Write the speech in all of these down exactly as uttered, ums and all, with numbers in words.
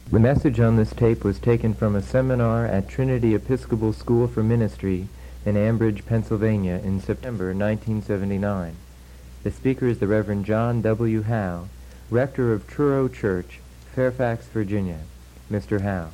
The message on this tape was taken from a seminar at Trinity Episcopal School for Ministry in Ambridge, Pennsylvania in September nineteen seventy-nine. The speaker is the Reverend John W. Howe, rector of Truro Church, Fairfax, Virginia. Mister Howe.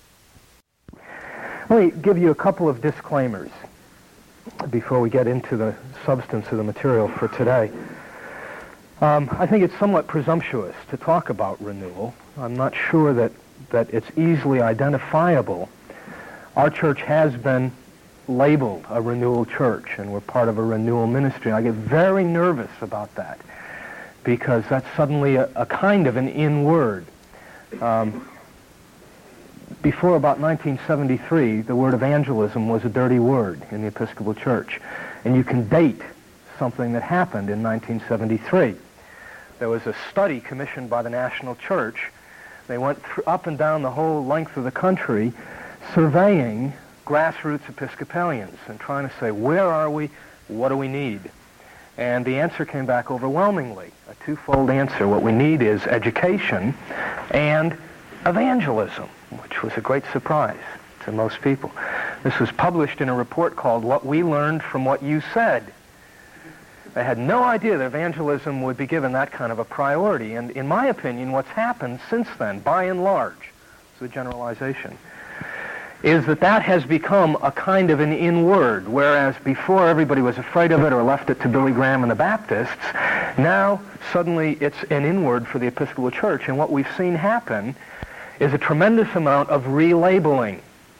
Let me give you a couple of disclaimers before we get into the substance of the material for today. Um, I think it's somewhat presumptuous to talk about renewal. I'm not sure that, that it's easily identifiable. Our church has been labeled a renewal church, and we're part of a renewal ministry. I get very nervous about that because that's suddenly a, a kind of an in word. Um, before about nineteen seventy-three, the word evangelism was a dirty word in the Episcopal Church, and you can date something that happened in nineteen seventy-three. There was a study commissioned by the National Church. They went th- up and down the whole length of the country surveying grassroots Episcopalians and trying to say, where are we, what do we need? And the answer came back overwhelmingly, a twofold answer. What we need is education and evangelism, which was a great surprise to most people. This was published in a report called What We Learned from What You Said. They had no idea that evangelism would be given that kind of a priority. And in my opinion, what's happened since then, by and large, it's a generalization, is that that has become a kind of an in word, whereas before everybody was afraid of it or left it to Billy Graham and the Baptists, now suddenly it's an in word for the Episcopal Church. And what we've seen happen is a tremendous amount of relabeling,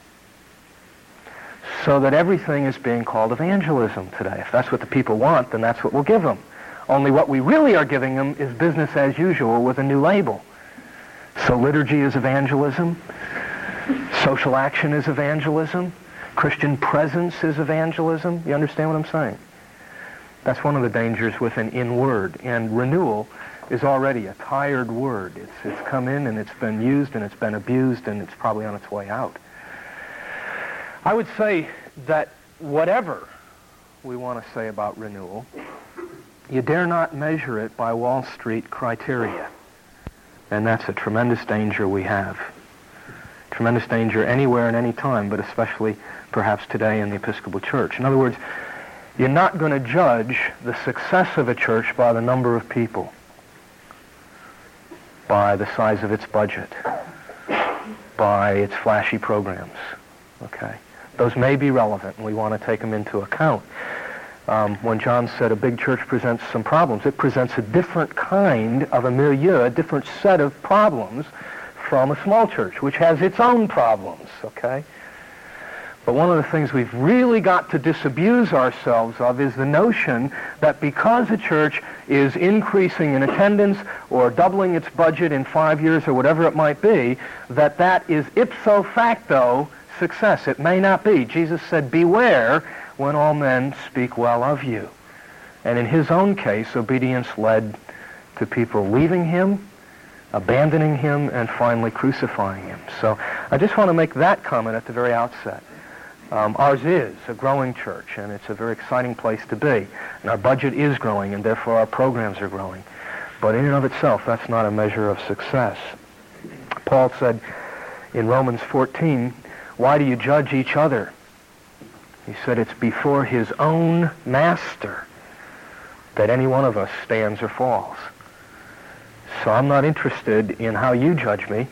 so that everything is being called evangelism today. If that's what the people want, then that's what we'll give them. Only what we really are giving them is business as usual with a new label. So liturgy is evangelism, social action is evangelism, Christian presence is evangelism. You understand what I'm saying? That's one of the dangers with an in word. And renewal is already a tired word. It's, it's come in and it's been used and it's been abused and it's probably on its way out. I would say that whatever we want to say about renewal, you dare not measure it by Wall Street criteria. And that's a tremendous danger we have. Tremendous danger anywhere and any time, but especially perhaps today in the Episcopal Church. In other words, you're not going to judge the success of a church by the number of people, by the size of its budget, by its flashy programs. Okay? Those may be relevant, and we want to take them into account. Um, when John said a big church presents some problems, it presents a different kind of a milieu, a different set of problems from a small church, which has its own problems, okay? But one of the things we've really got to disabuse ourselves of is the notion that because a church is increasing in attendance or doubling its budget in five years or whatever it might be, that that is ipso facto success. It may not be. Jesus said, beware when all men speak well of you. And in his own case, obedience led to people leaving him, abandoning him, and finally crucifying him. So I just want to make that comment at the very outset. Um, ours is a growing church, and it's a very exciting place to be. And our budget is growing, and therefore our programs are growing. But in and of itself, that's not a measure of success. Paul said in Romans fourteen, why do you judge each other? He said it's before his own master that any one of us stands or falls. So I'm not interested in how you judge me.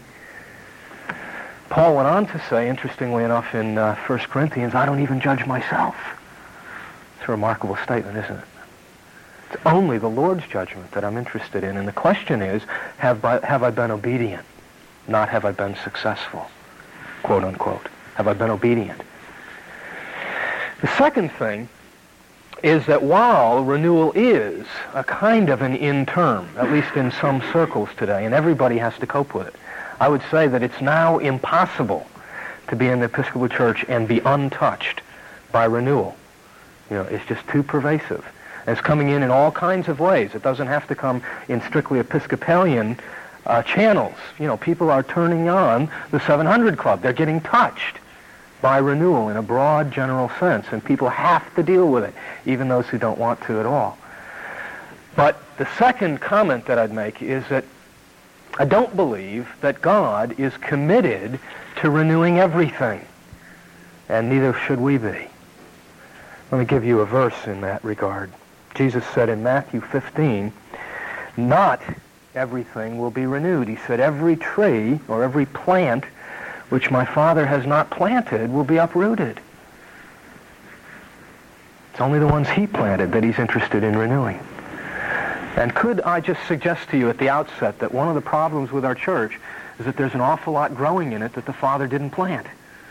Paul went on to say, interestingly enough, in uh, First Corinthians, I don't even judge myself. It's a remarkable statement, isn't it? It's only the Lord's judgment that I'm interested in. And the question is, have I, have I been obedient? Not have I been successful, quote unquote. Have I been obedient? The second thing is that while renewal is a kind of an in term, at least in some circles today, and everybody has to cope with it, I would say that it's now impossible to be in the Episcopal Church and be untouched by renewal. You know, it's just too pervasive. And it's coming in in all kinds of ways. It doesn't have to come in strictly Episcopalian uh, channels. You know, people are turning on the seven hundred Club. They're getting touched by renewal in a broad general sense, and people have to deal with it, even those who don't want to at all. But the second comment that I'd make is that I don't believe that God is committed to renewing everything, and neither should we be. Let me give you a verse in that regard. Jesus said in Matthew fifteen, not everything will be renewed. He said, every tree or every plant which my Father has not planted will be uprooted. It's only the ones he planted that he's interested in renewing. And could I just suggest to you at the outset that one of the problems with our church is that there's an awful lot growing in it that the Father didn't plant.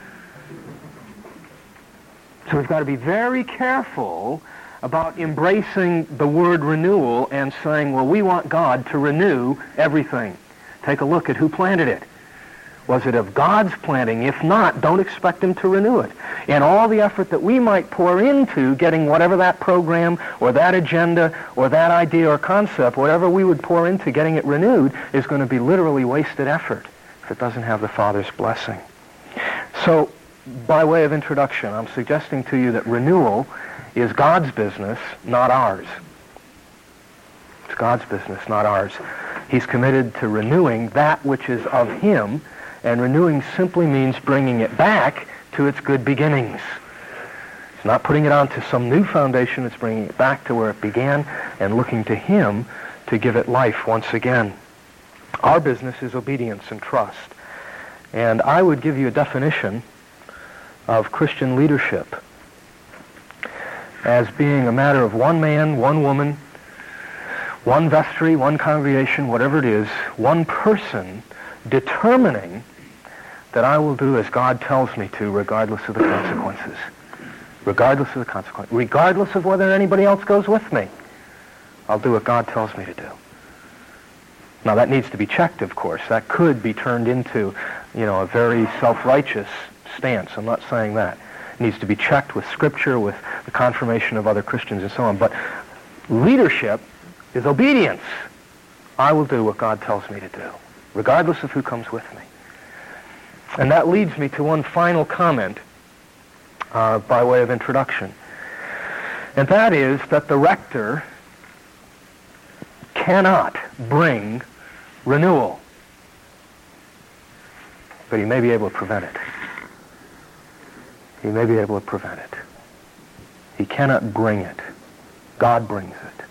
So we've got to be very careful about embracing the word renewal and saying, well, we want God to renew everything. Take a look at who planted it. Was it of God's planting? If not, don't expect him to renew it. And all the effort that we might pour into getting whatever that program or that agenda or that idea or concept, whatever we would pour into getting it renewed, is going to be literally wasted effort if it doesn't have the Father's blessing. So, by way of introduction, I'm suggesting to you that renewal is God's business, not ours. It's God's business, not ours. He's committed to renewing that which is of him, and renewing simply means bringing it back to its good beginnings. It's not putting it onto some new foundation, it's bringing it back to where it began and looking to him to give it life once again. Our business is obedience and trust. And I would give you a definition of Christian leadership as being a matter of one man, one woman, one vestry, one congregation, whatever it is, one person determining that I will do as God tells me to, regardless of the consequences. Regardless of the consequences. Regardless of whether anybody else goes with me. I'll do what God tells me to do. Now that needs to be checked, of course. That could be turned into, you know, a very self-righteous stance. I'm not saying that. It needs to be checked with Scripture, with the confirmation of other Christians and so on. But leadership is obedience. I will do what God tells me to do, regardless of who comes with me. And that leads me to one final comment uh, by way of introduction. And that is that the rector cannot bring renewal, but he may be able to prevent it. He may be able to prevent it. He cannot bring it. God brings it.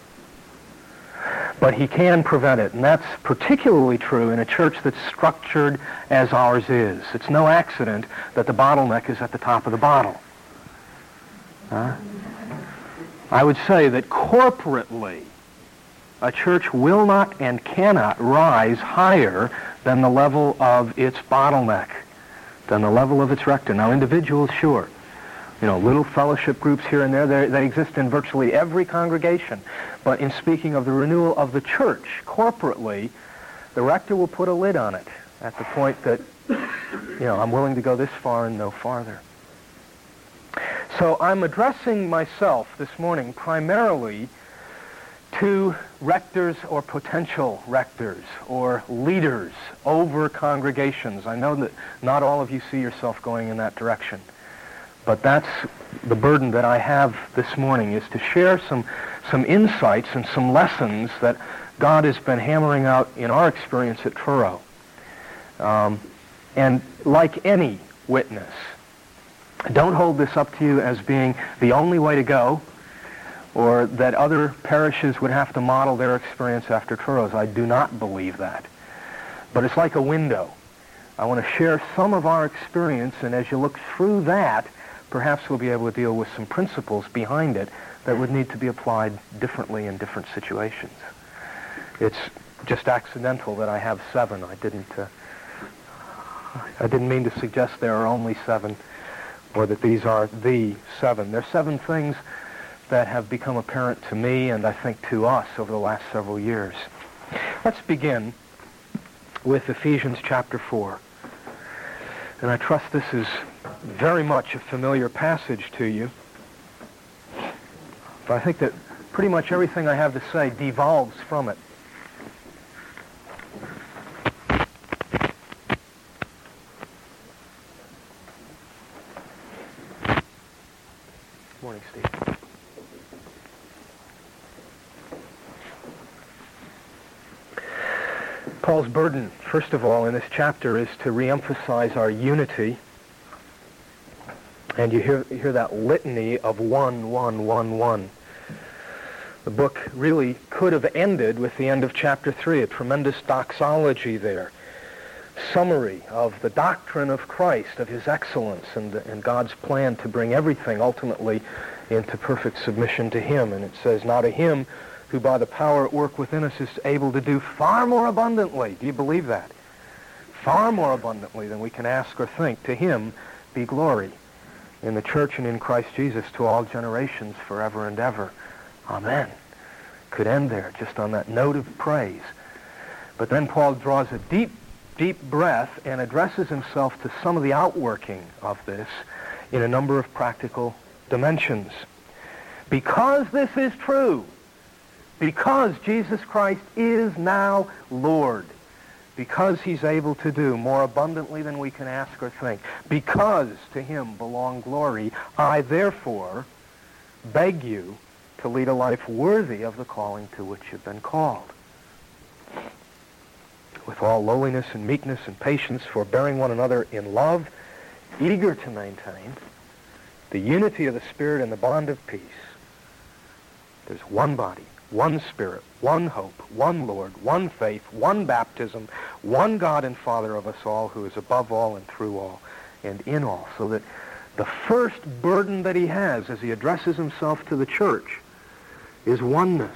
But he can prevent it, and that's particularly true in a church that's structured as ours is. It's no accident that the bottleneck is at the top of the bottle. Huh? I would say that corporately, a church will not and cannot rise higher than the level of its bottleneck, than the level of its rector. Now, individuals, sure. You know, little fellowship groups here and there, they exist in virtually every congregation. But in speaking of the renewal of the church, corporately, the rector will put a lid on it at the point that, you know, I'm willing to go this far and no farther. So I'm addressing myself this morning primarily to rectors or potential rectors or leaders over congregations. I know that not all of you see yourself going in that direction. But that's the burden that I have this morning, is to share some, some insights and some lessons that God has been hammering out in our experience at Truro. Um, and like any witness, don't hold this up to you as being the only way to go, or that other parishes would have to model their experience after Truro's. I do not believe that. But it's like a window. I want to share some of our experience, and as you look through that, perhaps we'll be able to deal with some principles behind it that would need to be applied differently in different situations. It's just accidental that I have seven. I didn't, uh, I didn't mean to suggest there are only seven, or that these are the seven. There are seven things that have become apparent to me and I think to us over the last several years. Let's begin with Ephesians chapter four. And I trust this is very much a familiar passage to you. But I think that pretty much everything I have to say devolves from it. Morning, Steve. Paul's burden, first of all, in this chapter is to reemphasize our unity. And you hear, you hear that litany of one, one, one, one. The book really could have ended with the end of chapter three, a tremendous doxology there. Summary of the doctrine of Christ, of his excellence, and, and God's plan to bring everything ultimately into perfect submission to him. And it says, now to him who by the power at work within us is able to do far more abundantly. Do you believe that? Far more abundantly than we can ask or think. To him be glory in the church and in Christ Jesus to all generations forever and ever. Amen. Could end there just on that note of praise. But then Paul draws a deep, deep breath and addresses himself to some of the outworking of this in a number of practical dimensions. Because this is true, because Jesus Christ is now Lord, because he's able to do more abundantly than we can ask or think, because to him belong glory, I therefore beg you to lead a life worthy of the calling to which you've been called. With all lowliness and meekness and patience, forbearing one another in love, eager to maintain the unity of the Spirit and the bond of peace. There's one body, one Spirit, one hope, one Lord, one faith, one baptism, one God and Father of us all, who is above all and through all and in all. So that the first burden that he has as he addresses himself to the church is oneness.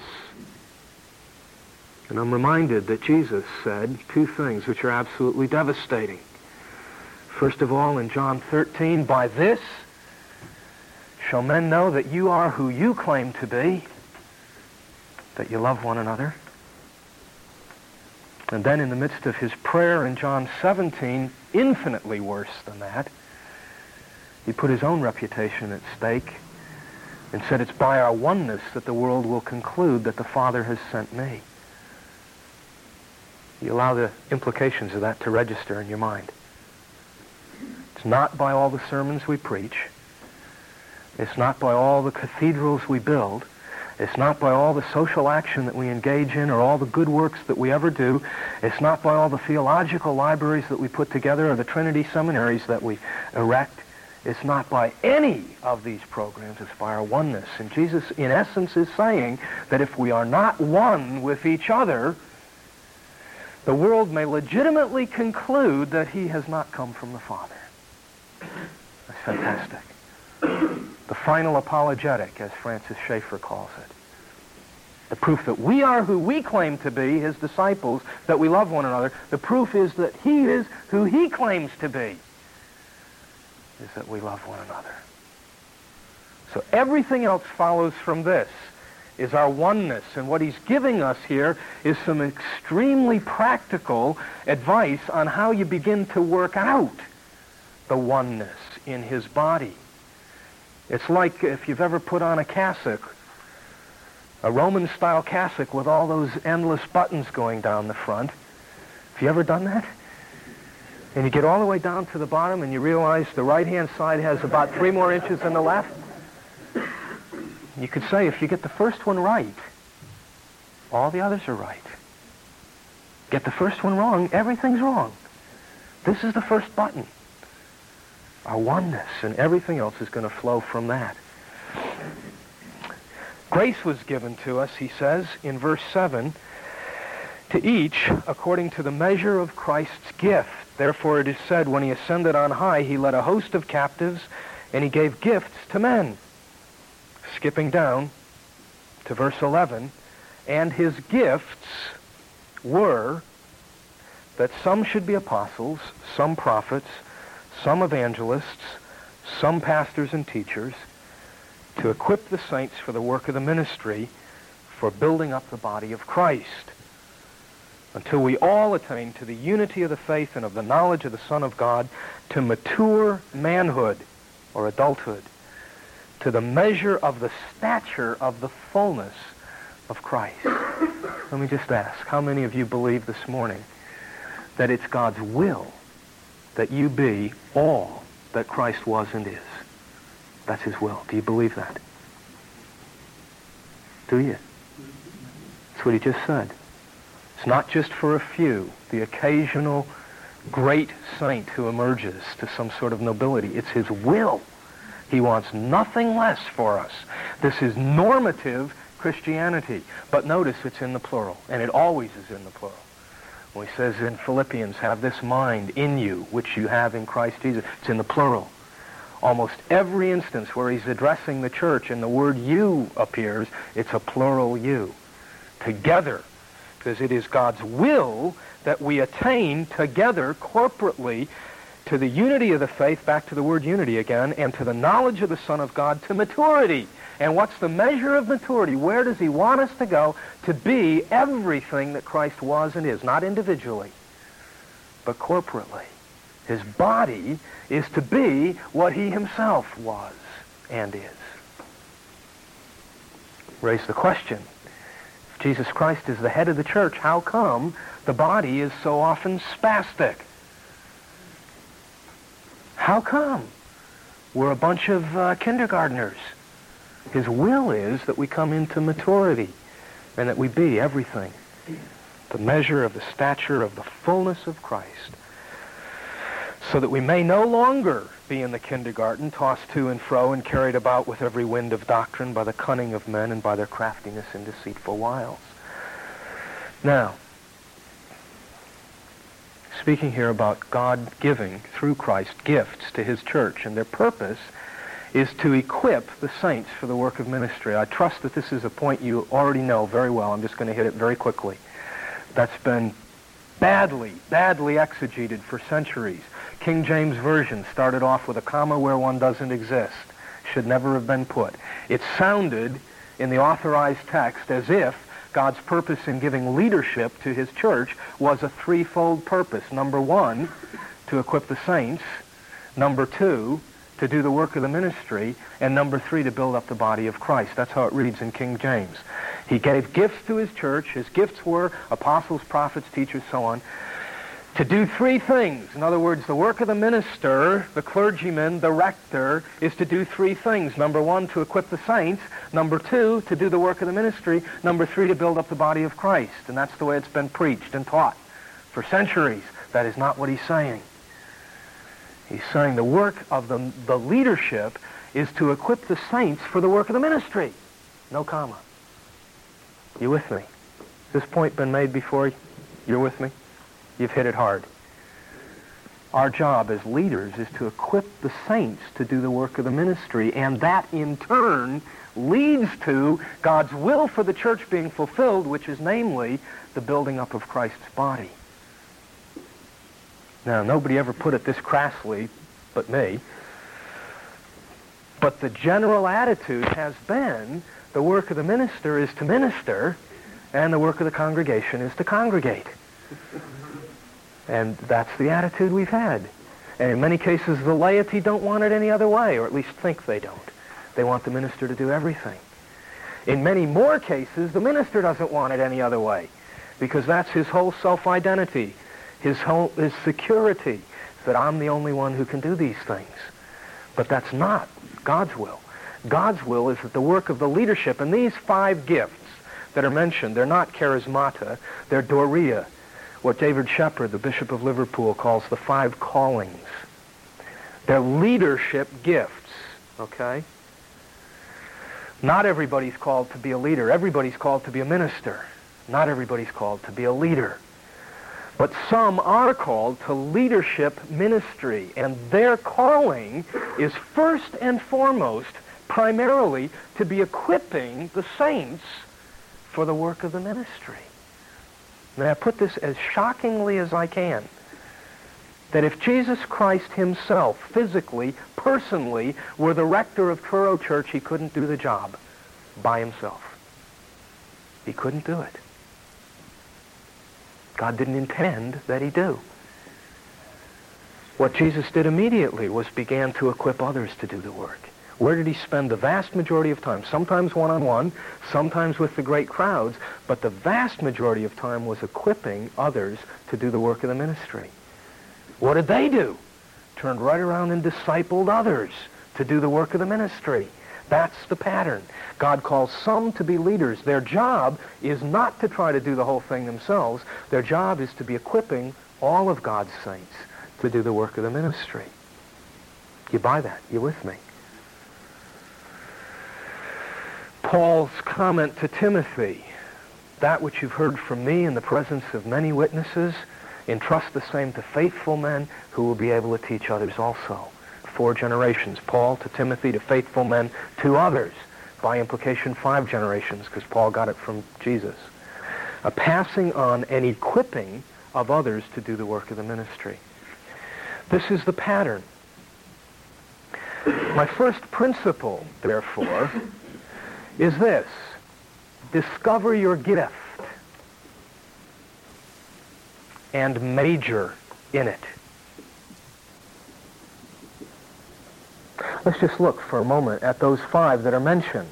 And I'm reminded that Jesus said two things which are absolutely devastating. First of all, in John thirteen, by this shall men know that you are who you claim to be, that you love one another. And then in the midst of his prayer in John seventeen, infinitely worse than that, he put his own reputation at stake and said, it's by our oneness that the world will conclude that the Father has sent me. You allow the implications of that to register in your mind. It's not by all the sermons we preach. It's not by all the cathedrals we build. It's not by all the social action that we engage in or all the good works that we ever do. It's not by all the theological libraries that we put together or the Trinity seminaries that we erect. It's not by any of these programs. It's by our oneness. And Jesus, in essence, is saying that if we are not one with each other, the world may legitimately conclude that he has not come from the Father. That's fantastic. The final apologetic, as Francis Schaeffer calls it. The proof that we are who we claim to be, his disciples, that we love one another. The proof is that he is who he claims to be, is that we love one another. So everything else follows from this, is our oneness. And what he's giving us here is some extremely practical advice on how you begin to work out the oneness in his body. It's like if you've ever put on a cassock, a Roman-style cassock with all those endless buttons going down the front. Have you ever done that? And you get all the way down to the bottom and you realize the right-hand side has about three more inches than the left. You could say if you get the first one right, all the others are right. Get the first one wrong, everything's wrong. This is the first button. Our oneness, and everything else is going to flow from that. Grace was given to us, he says, in verse seven, to each according to the measure of Christ's gift. Therefore it is said, when he ascended on high, he led a host of captives, and he gave gifts to men. Skipping down to verse eleven, and his gifts were that some should be apostles, some prophets, some evangelists, some pastors and teachers, to equip the saints for the work of the ministry, for building up the body of Christ, until we all attain to the unity of the faith and of the knowledge of the Son of God, to mature manhood or adulthood, to the measure of the stature of the fullness of Christ. Let me just ask, how many of you believe this morning that it's God's will that you be all that Christ was and is? That's his will. Do you believe that? Do you? That's what he just said. It's not just for a few, the occasional great saint who emerges to some sort of nobility. It's his will. He wants nothing less for us. This is normative Christianity. But notice it's in the plural, and it always is in the plural. When he says in Philippians, have this mind in you, which you have in Christ Jesus, it's in the plural. Almost every instance where he's addressing the church and the word you appears, it's a plural you. Together. Because it is God's will that we attain together, corporately, to the unity of the faith, back to the word unity again, and to the knowledge of the Son of God, to maturity. And what's the measure of maturity? Where does he want us to go to be everything that Christ was and is? Not individually, but corporately. His body is to be what he himself was and is. Raise the question. If Jesus Christ is the head of the church, how come the body is so often spastic? How come? We're a bunch of uh, kindergartners. His will is that we come into maturity and that we be everything. The measure of the stature of the fullness of Christ. So that we may no longer be in the kindergarten, tossed to and fro and carried about with every wind of doctrine by the cunning of men and by their craftiness and deceitful wiles. Now, speaking here about God giving, through Christ, gifts to his church, and their purpose is to equip the saints for the work of ministry. I trust that this is a point you already know very well. I'm just going to hit it very quickly. That's been badly, badly exegeted for centuries. King James Version started off with a comma where one doesn't exist. Should never have been put. It sounded in the authorized text as if God's purpose in giving leadership to his church was a threefold purpose. Number one, to equip the saints. Number two, to do the work of the ministry. And number three, to build up the body of Christ. That's how it reads in King James. He gave gifts to his church. His gifts were apostles, prophets, teachers, so on, to do three things. In other words, the work of the minister, the clergyman, the rector, is to do three things. Number one, to equip the saints. Number two, to do the work of the ministry. Number three, to build up the body of Christ. And that's the way it's been preached and taught for centuries. That is not what he's saying. He's saying the work of the, the leadership is to equip the saints for the work of the ministry. No comma. You with me? Has this point been made before? You're with me? You've hit it hard. Our job as leaders is to equip the saints to do the work of the ministry, and that in turn leads to God's will for the church being fulfilled, which is namely the building up of Christ's body. Now, nobody ever put it this crassly but me, but the general attitude has been the work of the minister is to minister, and the work of the congregation is to congregate. And that's the attitude we've had. And in many cases, the laity don't want it any other way, or at least think they don't. They want the minister to do everything. In many more cases, the minister doesn't want it any other way, because that's his whole self-identity, his whole his security, that I'm the only one who can do these things. But that's not God's will. God's will is that the work of the leadership, and these five gifts that are mentioned, they're not charismata, they're doria, what David Shepherd, the Bishop of Liverpool, calls the five callings. They're leadership gifts, okay? Not everybody's called to be a leader. Everybody's called to be a minister. Not everybody's called to be a leader. But some are called to leadership ministry, and their calling is first and foremost, primarily, to be equipping the saints for the work of the ministry. May I put this as shockingly as I can? That if Jesus Christ himself, physically, personally, were the rector of Truro Church, he couldn't do the job by himself. He couldn't do it. God didn't intend that he do. What Jesus did immediately was began to equip others to do the work. Where did he spend the vast majority of time? Sometimes one-on-one, sometimes with the great crowds, but the vast majority of time was equipping others to do the work of the ministry. What did they do? Turned right around and discipled others to do the work of the ministry. That's the pattern. God calls some to be leaders. Their job is not to try to do the whole thing themselves. Their job is to be equipping all of God's saints to do the work of the ministry. You buy that? You with me? Paul's comment to Timothy, that which you've heard from me in the presence of many witnesses, entrust the same to faithful men who will be able to teach others also. Four generations. Paul to Timothy, to faithful men, to others. By implication, five generations, because Paul got it from Jesus. A passing on and equipping of others to do the work of the ministry. This is the pattern. My first principle, therefore, is this. Discover your gift and major in it. Let's just look for a moment at those five that are mentioned.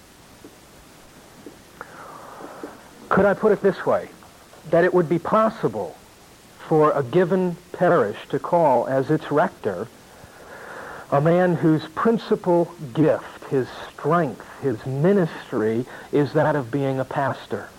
Could I put it this way? That it would be possible for a given parish to call as its rector a man whose principal gift, his strength, his ministry is that of being a pastor.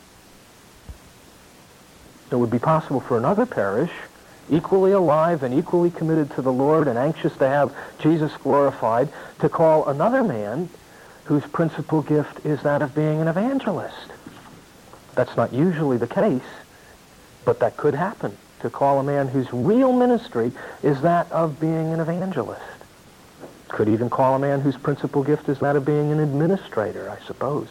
It would be possible for another parish, equally alive and equally committed to the Lord and anxious to have Jesus glorified, to call another man whose principal gift is that of being an evangelist. That's not usually the case, but that could happen, to call a man whose real ministry is that of being an evangelist. Could even call a man whose principal gift is that of being an administrator, I suppose.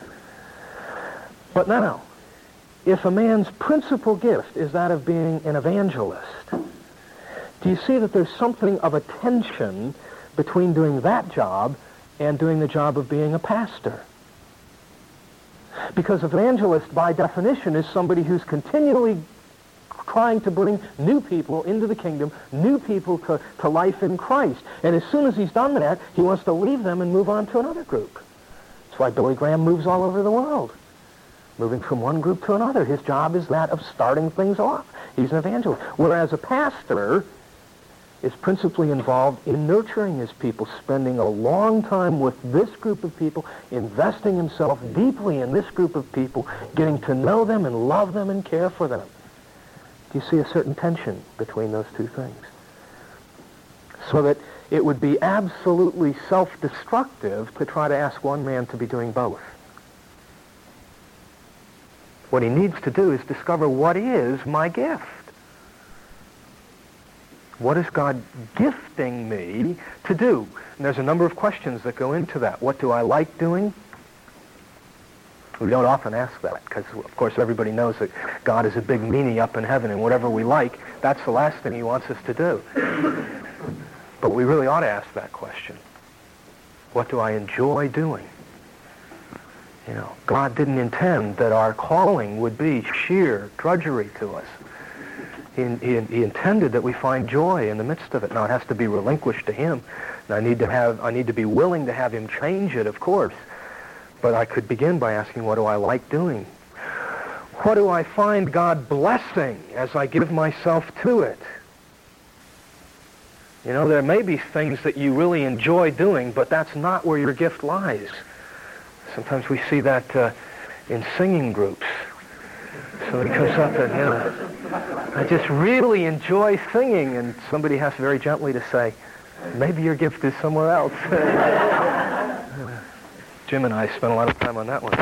But now, if a man's principal gift is that of being an evangelist, do you see that there's something of a tension between doing that job and doing the job of being a pastor? Because evangelist, by definition, is somebody who's continually trying to bring new people into the kingdom, new people to, to life in Christ. And as soon as he's done that, he wants to leave them and move on to another group. That's why Billy Graham moves all over the world, moving from one group to another. His job is that of starting things off. He's an evangelist. Whereas a pastor is principally involved in nurturing his people, spending a long time with this group of people, investing himself deeply in this group of people, getting to know them and love them and care for them. Do you see a certain tension between those two things? So that it would be absolutely self-destructive to try to ask one man to be doing both. What he needs to do is discover what is my gift. What is God gifting me to do? And there's a number of questions that go into that. What do I like doing? We don't often ask that because, of course, everybody knows that God is a big meanie up in heaven, and whatever we like, that's the last thing he wants us to do. But we really ought to ask that question. What do I enjoy doing? You know, God didn't intend that our calling would be sheer drudgery to us. He, he, he intended that we find joy in the midst of it. Now, it has to be relinquished to him. And I need to have, I need to be willing to have him change it, of course. But I could begin by asking, what do I like doing? What do I find God blessing as I give myself to it? You know, there may be things that you really enjoy doing, but that's not where your gift lies. Sometimes we see that uh, in singing groups. Somebody comes up and, you know, I just really enjoy singing, and somebody has very gently to say, maybe your gift is somewhere else. Jim and I spent a lot of time on that one.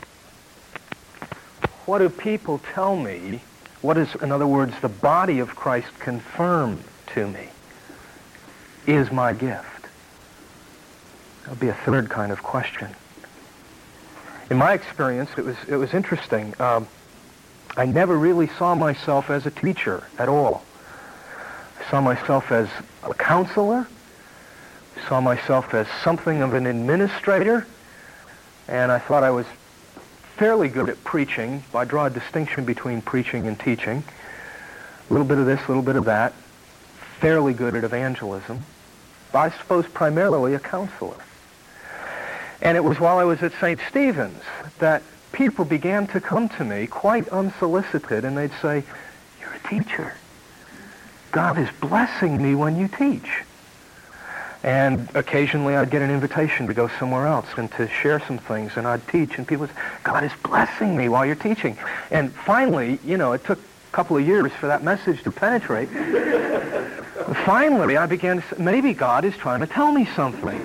What do people tell me? What is, in other words, the body of Christ confirm to me is my gift? That'll be a third kind of question. In my experience, it was, it was interesting. Um, I never really saw myself as a teacher at all. I saw myself as a counselor. I saw myself as something of an administrator. And I thought I was fairly good at preaching. I draw a distinction between preaching and teaching. A little bit of this, a little bit of that. Fairly good at evangelism. But I suppose primarily a counselor. And it was while I was at Saint Stephen's that people began to come to me quite unsolicited, and they'd say, you're a teacher. God is blessing me when you teach. And occasionally I'd get an invitation to go somewhere else and to share some things, and I'd teach, and people would say, God is blessing me while you're teaching. And finally, you know, it took a couple of years for that message to penetrate. Finally, I began to say, maybe God is trying to tell me something.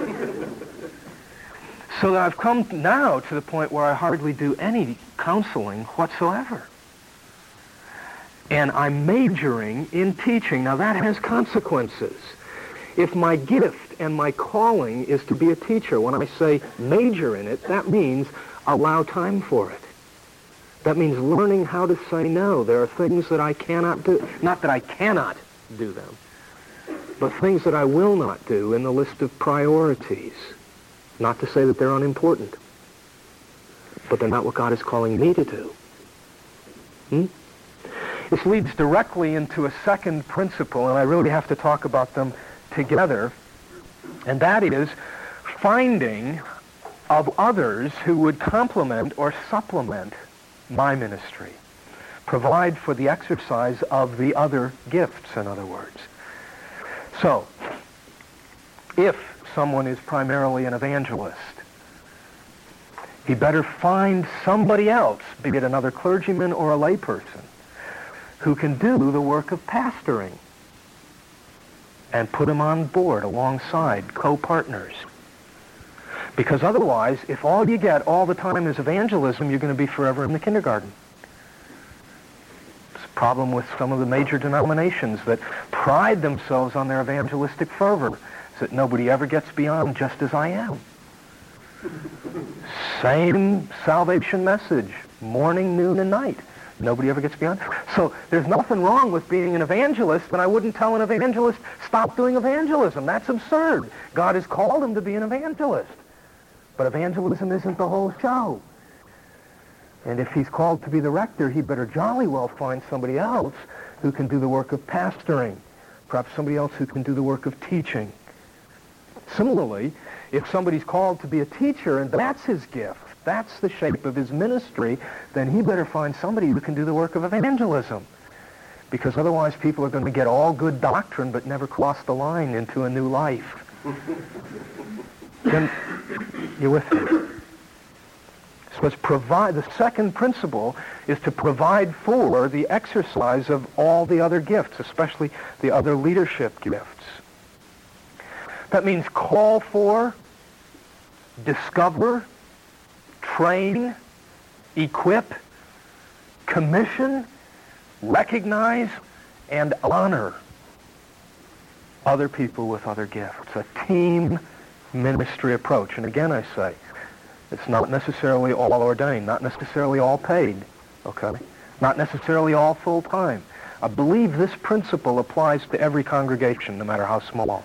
So that I've come now to the point where I hardly do any counseling whatsoever. And I'm majoring in teaching. Now that has consequences. If my gift and my calling is to be a teacher, when I say major in it, that means allow time for it. That means learning how to say no. There are things that I cannot do. Not that I cannot do them, but things that I will not do in the list of priorities. Not to say that they're unimportant, but they're not what God is calling me to do. Hmm? This leads directly into a second principle, and I really have to talk about them together, and that is finding of others who would complement or supplement my ministry. Provide for the exercise of the other gifts, in other words. So, if someone is primarily an evangelist, he better find somebody else, be it another clergyman or a layperson, who can do the work of pastoring, and put them on board alongside, co-partners. Because otherwise, if all you get all the time is evangelism, you're going to be forever in the kindergarten. It's a problem with some of the major denominations that pride themselves on their evangelistic fervor, that nobody ever gets beyond just as I am. Same salvation message, morning, noon, and night. Nobody ever gets beyond. So there's nothing wrong with being an evangelist, but I wouldn't tell an evangelist, stop doing evangelism. That's absurd. God has called him to be an evangelist. But evangelism isn't the whole show. And if he's called to be the rector, he better jolly well find somebody else who can do the work of pastoring. Perhaps somebody else who can do the work of teaching. Similarly, if somebody's called to be a teacher and that's his gift, that's the shape of his ministry, then he better find somebody who can do the work of evangelism. Because otherwise people are going to get all good doctrine but never cross the line into a new life. Then, you with me? So it's provide, the second principle is to provide for the exercise of all the other gifts, especially the other leadership gifts. That means call for, discover, train, equip, commission, recognize, and honor other people with other gifts. A team ministry approach. And again I say, it's not necessarily all ordained, not necessarily all paid, okay? Not necessarily all full-time. I believe this principle applies to every congregation, no matter how small.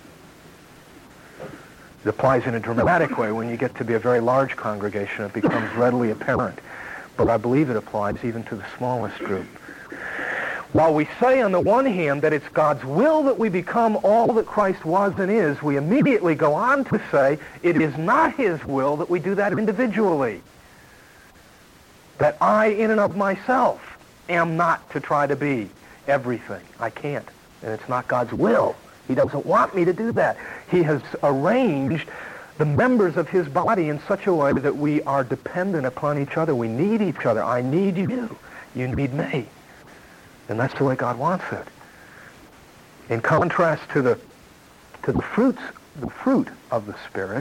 It applies in a dramatic way when you get to be a very large congregation. It becomes readily apparent. But I believe it applies even to the smallest group. While we say on the one hand that it's God's will that we become all that Christ was and is, we immediately go on to say it is not his will that we do that individually. That I, in and of myself, am not to try to be everything. I can't. And it's not God's will. He doesn't want me to do that. He has arranged the members of his body in such a way that we are dependent upon each other. We need each other. I need you. You need me. And that's the way God wants it. In contrast to the to the fruits, the fruit of the Spirit,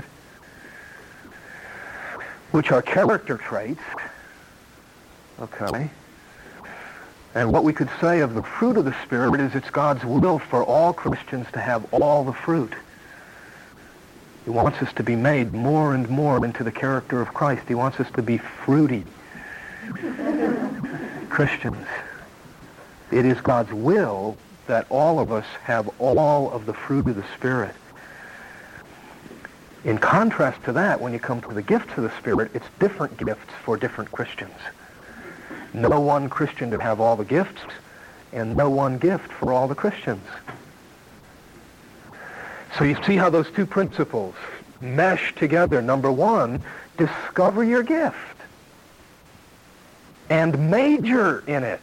which are character traits, okay, and what we could say of the fruit of the Spirit is it's God's will for all Christians to have all the fruit. He wants us to be made more and more into the character of Christ. He wants us to be fruity Christians. It is God's will that all of us have all of the fruit of the Spirit. In contrast to that, when you come to the gifts of the Spirit, it's different gifts for different Christians. No one Christian to have all the gifts, and no one gift for all the Christians. So you see how those two principles mesh together. Number one, discover your gift and major in it.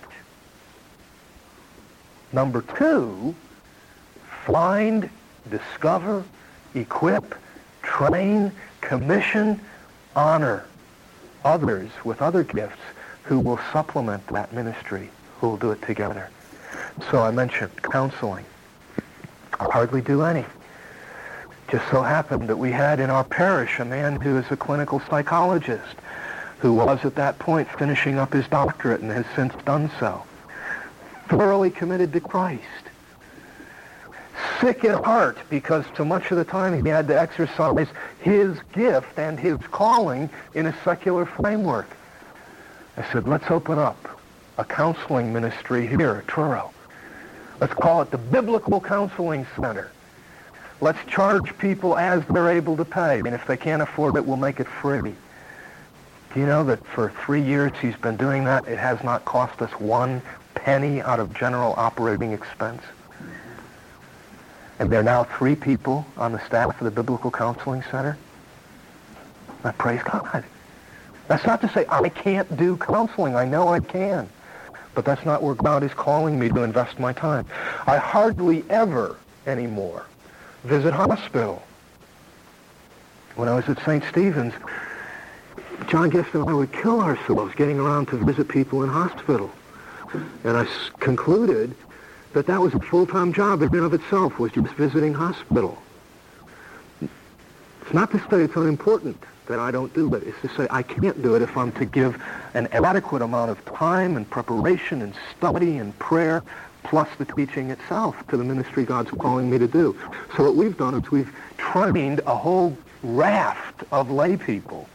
Number two, find, discover, equip, train, commission, honor others with other gifts who will supplement that ministry, who will do it together. So I mentioned counseling. I hardly do any. Just so happened that we had in our parish a man who is a clinical psychologist who was at that point finishing up his doctorate and has since done so. Thoroughly committed to Christ. Sick at heart because so much of the time he had to exercise his gift and his calling in a secular framework. I said, let's open up a counseling ministry here at Truro. Let's call it the Biblical Counseling Center. Let's charge people as they're able to pay, and if they can't afford it, we'll make it free. Do you know that for three years he's been doing that? It has not cost us one penny out of general operating expense. And there are now three people on the staff of the Biblical Counseling Center. I praise God. That's not to say I can't do counseling. I know I can. But that's not where God is calling me to invest my time. I hardly ever anymore visit hospital. When I was at Saint Stephen's, John Guest and I would kill ourselves getting around to visit people in hospital. And I s- concluded that that was a full-time job in and of itself, was just visiting hospital. It's not to say it's unimportant that I don't do it. It's to say I can't do it if I'm to give an adequate amount of time and preparation and study and prayer, plus the teaching itself to the ministry God's calling me to do. So what we've done is we've trained a whole raft of lay people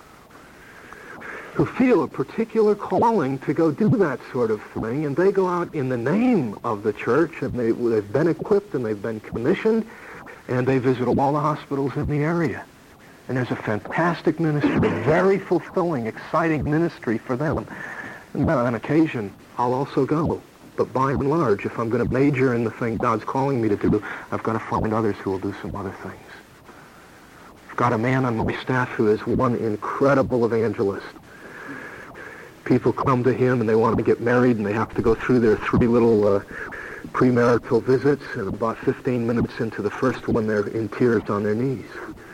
who feel a particular calling to go do that sort of thing, and they go out in the name of the church, and they, they've been equipped and they've been commissioned, and they visit all the hospitals in the area. And there's a fantastic ministry, a very fulfilling, exciting ministry for them. And on occasion, I'll also go. But by and large, if I'm going to major in the thing God's calling me to do, I've got to find others who will do some other things. I've got a man on my staff who is one incredible evangelist. People come to him and they want to get married, and they have to go through their three little uh, premarital visits, and about fifteen minutes into the first one, they're in tears on their knees.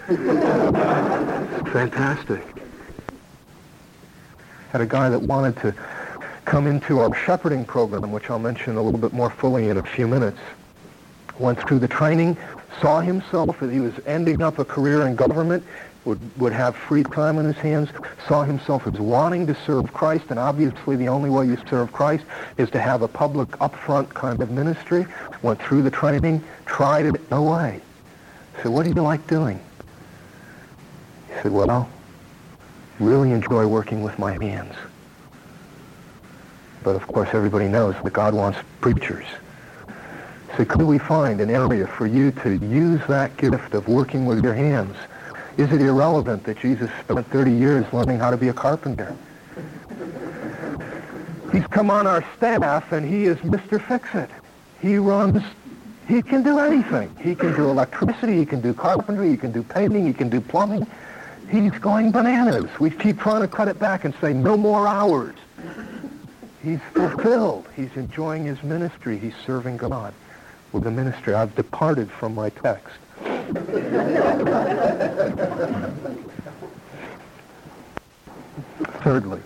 Fantastic. Had a guy that wanted to come into our shepherding program, which I'll mention a little bit more fully in a few minutes. Went through the training, saw himself as he was ending up a career in government, would, would have free time on his hands, saw himself as wanting to serve Christ, and obviously the only way you serve Christ is to have a public, upfront kind of ministry. Went through the training, tried it, no way. Said, what do you like doing? He said, well, really enjoy working with my hands. But of course everybody knows that God wants preachers. So could we find an area for you to use that gift of working with your hands? Is it irrelevant that Jesus spent thirty years learning how to be a carpenter? He's come on our staff and he is Mister Fix-It. He runs, he can do anything. He can do electricity, he can do carpentry, he can do painting, he can do plumbing. He's going bananas. We keep trying to cut it back and say no more hours. He's fulfilled. He's enjoying his ministry. He's serving God with the ministry. I've departed from my text. Thirdly,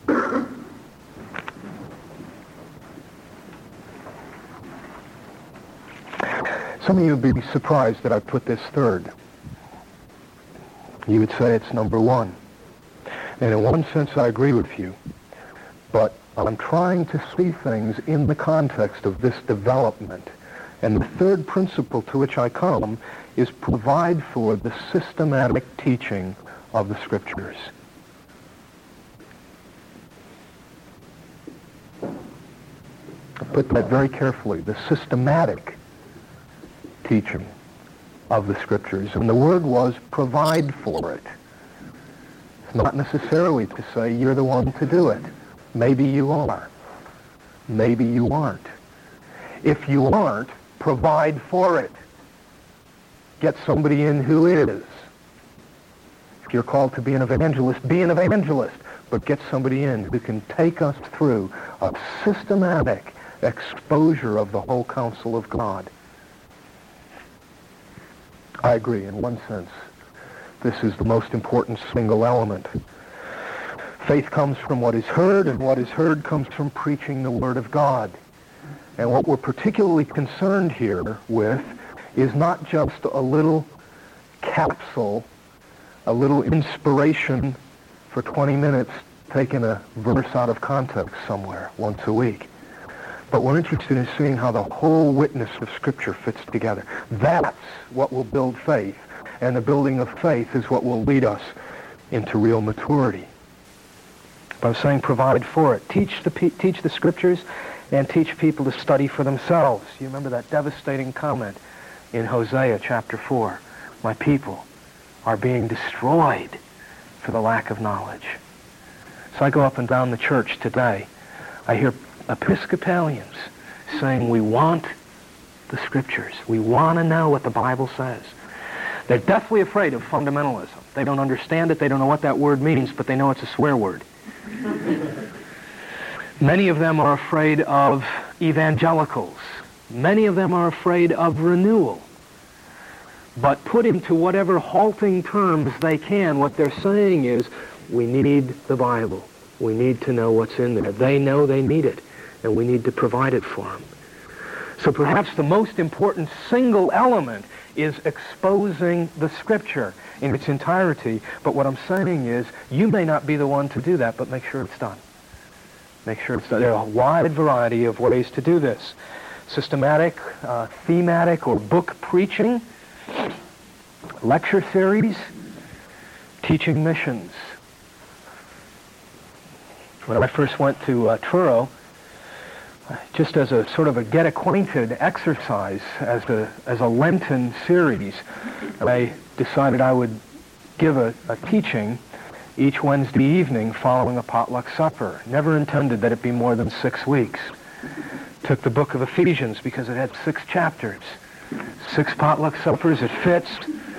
some of you would be surprised that I put this third. You would say it's number one. And in one sense, I agree with you. But I'm trying to see things in the context of this development. And the third principle to which I come is provide for the systematic teaching of the Scriptures. I put that very carefully, the systematic teaching of the Scriptures. And the word was provide for it. It's not necessarily to say you're the one to do it. Maybe you are. Maybe you aren't. If you aren't, provide for it. Get somebody in who is. If you're called to be an evangelist, be an evangelist. But get somebody in who can take us through a systematic exposure of the whole counsel of God. I agree. In one sense, this is the most important single element. Faith comes from what is heard, and what is heard comes from preaching the Word of God. And what we're particularly concerned here with is not just a little capsule, a little inspiration for twenty minutes, taking a verse out of context somewhere once a week. But we're interested in seeing how the whole witness of Scripture fits together. That's what will build faith, and the building of faith is what will lead us into real maturity. But I'm saying provide for it. Teach the, pe- teach the Scriptures and teach people to study for themselves. You remember that devastating comment in Hosea chapter four. My people are being destroyed for the lack of knowledge. So I go up and down the church today. I hear Episcopalians saying we want the Scriptures. We want to know what the Bible says. They're deathly afraid of fundamentalism. They don't understand it. They don't know what that word means, but they know it's a swear word. Many of them are afraid of evangelicals. Many of them are afraid of renewal. But put into whatever halting terms they can, what they're saying is, we need the Bible. We need to know what's in there. They know they need it, and we need to provide it for them. So perhaps the most important single element is exposing the Scripture in its entirety. But what I'm saying is, you may not be the one to do that, but make sure it's done. Make sure it's done. There are a wide variety of ways to do this. Systematic, uh, thematic, or book preaching, lecture series, teaching missions. When I first went to uh, Truro, just as a sort of a get acquainted exercise, as a as a Lenten series, I decided I would give a, a teaching each Wednesday evening following a potluck supper. Never intended that it be more than six weeks. Took the book of Ephesians because it had six chapters. Six potluck suppers, it fits.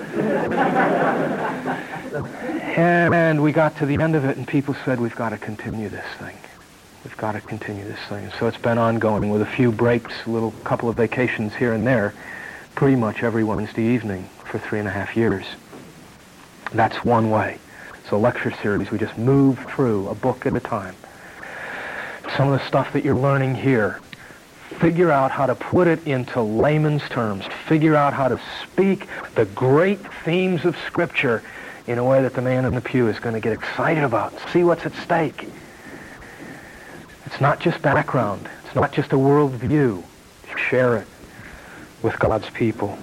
And we got to the end of it and people said, we've got to continue this thing. We've got to continue this thing. So it's been ongoing with a few breaks, a little couple of vacations here and there, pretty much every Wednesday evening for three and a half years. That's one way. So lecture series, we just move through a book at a time. Some of the stuff that you're learning here, figure out how to put it into layman's terms. Figure out how to speak the great themes of Scripture in a way that the man in the pew is going to get excited about. See what's at stake. It's not just background. It's not just a world view. Share it with God's people.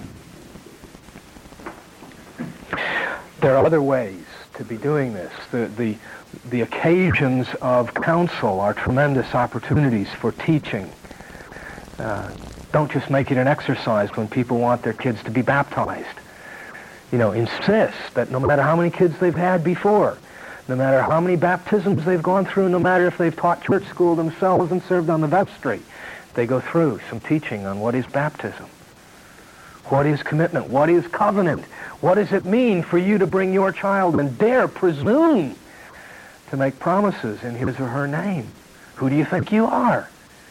There are other ways to be doing this. The, the, the occasions of counsel are tremendous opportunities for teaching. Uh, don't just make it an exercise when people want their kids to be baptized. You know, insist that no matter how many kids they've had before, no matter how many baptisms they've gone through, no matter if they've taught church school themselves and served on the vestry, they go through some teaching on what is baptism, what is commitment, what is covenant, what does it mean for you to bring your child and dare presume to make promises in his or her name? Who do you think you are?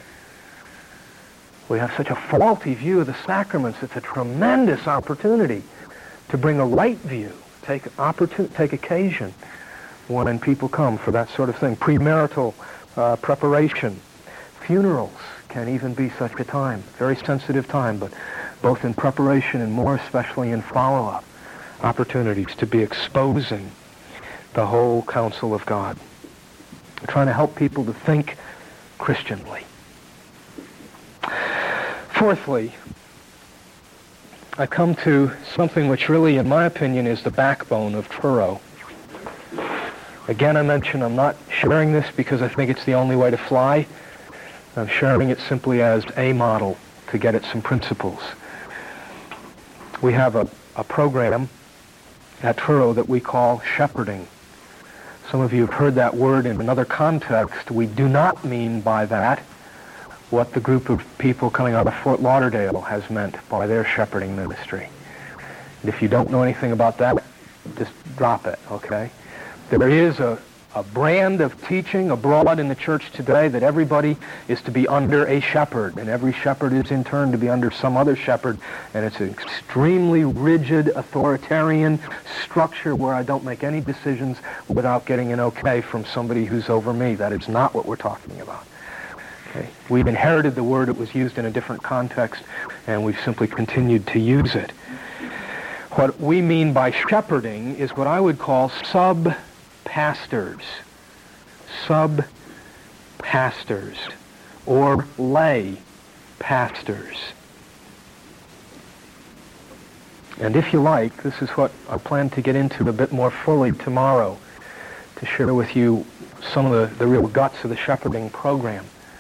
We have such a faulty view of the sacraments. It's a tremendous opportunity to bring a right view, take opportun- take occasion when people come for that sort of thing. Premarital uh, preparation. Funerals can even be such a time. Very sensitive time, but both in preparation and more especially in follow-up. Opportunities to be exposing the whole counsel of God. Trying to help people to think Christianly. Fourthly, I come to something which really, in my opinion, is the backbone of Truro. Again, I mention I'm not sharing this because I think it's the only way to fly. I'm sharing it simply as a model to get at some principles. We have a, a program at Truro that we call shepherding. Some of you have heard that word in another context. We do not mean by that what the group of people coming out of Fort Lauderdale has meant by their shepherding ministry. And if you don't know anything about that, just drop it, okay? There is a, a brand of teaching abroad in the church today that everybody is to be under a shepherd, and every shepherd is in turn to be under some other shepherd, and it's an extremely rigid, authoritarian structure where I don't make any decisions without getting an okay from somebody who's over me. That is not what we're talking about. Okay? We've inherited the word. It was used in a different context, and we've simply continued to use it. What we mean by shepherding is what I would call sub-pastors, sub-pastors, or lay pastors. And if you like, this is what I plan to get into a bit more fully tomorrow, to share with you some of the, the real guts of the shepherding program.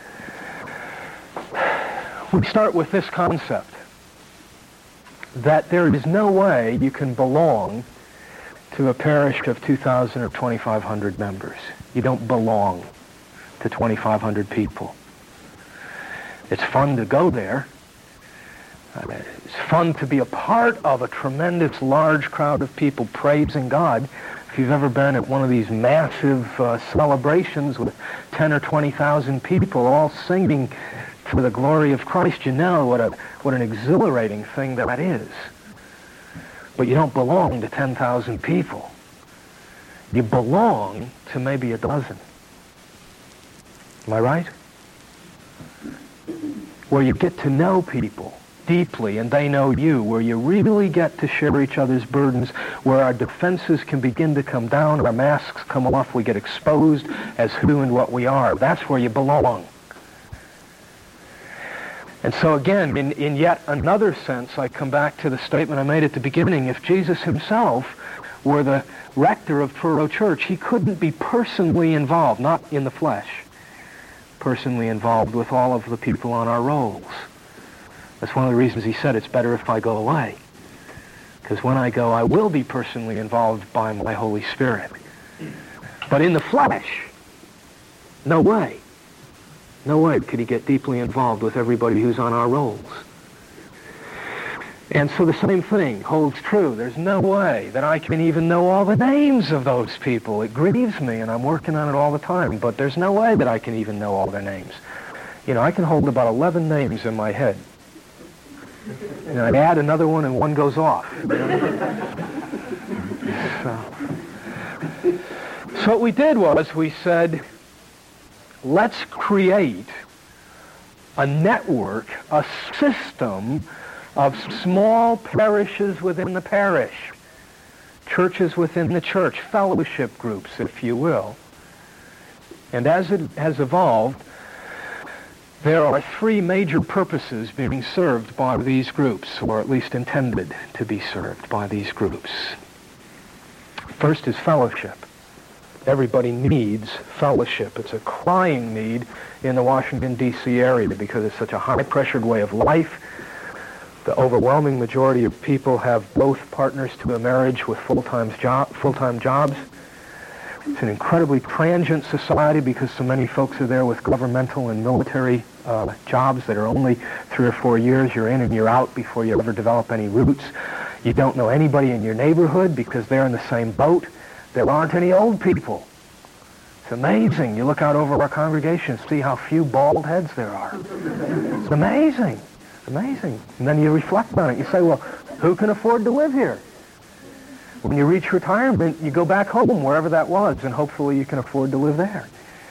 We start with this concept, that there is no way you can belong to a parish of two thousand or twenty-five hundred members. You don't belong to twenty-five hundred people. It's fun to go there. Uh, it's fun to be a part of a tremendous large crowd of people praising God. If you've ever been at one of these massive uh, celebrations with ten or twenty thousand people all singing for the glory of Christ, you know what a what an exhilarating thing that is. But you don't belong to ten thousand people. You belong to maybe a dozen. Am I right? Where you get to know people deeply and they know you, where you really get to share each other's burdens, where our defenses can begin to come down, our masks come off, we get exposed as who and what we are. That's where you belong. And so again, in, in yet another sense, I come back to the statement I made at the beginning. If Jesus himself were the rector of Truro Church, he couldn't be personally involved, not in the flesh, personally involved with all of the people on our rolls. That's one of the reasons he said it's better if I go away. Because when I go, I will be personally involved by my Holy Spirit. But in the flesh, no way. No way could he get deeply involved with everybody who's on our rolls. And so the same thing holds true. There's no way that I can even know all the names of those people. It grieves me, and I'm working on it all the time, but there's no way that I can even know all their names. You know, I can hold about eleven names in my head. And I add another one, and one goes off. You know? so, so what we did was we said, let's create a network, a system of small parishes within the parish, churches within the church, fellowship groups, if you will. And as it has evolved, there are three major purposes being served by these groups, or at least intended to be served by these groups. First is fellowship. Everybody needs fellowship. It's a crying need in the Washington, D C area because it's such a high-pressured way of life. The overwhelming majority of people have both partners to a marriage with full-time job, full-time jobs. It's an incredibly transient society because so many folks are there with governmental and military uh, jobs that are only three or four years. You're in and you're out before you ever develop any roots. You don't know anybody in your neighborhood because they're in the same boat. There aren't any old people. It's amazing. You look out over our congregation and see how few bald heads there are. It's amazing. It's amazing. And then you reflect on it. You say, well, who can afford to live here? When you reach retirement, you go back home, wherever that was, and hopefully you can afford to live there.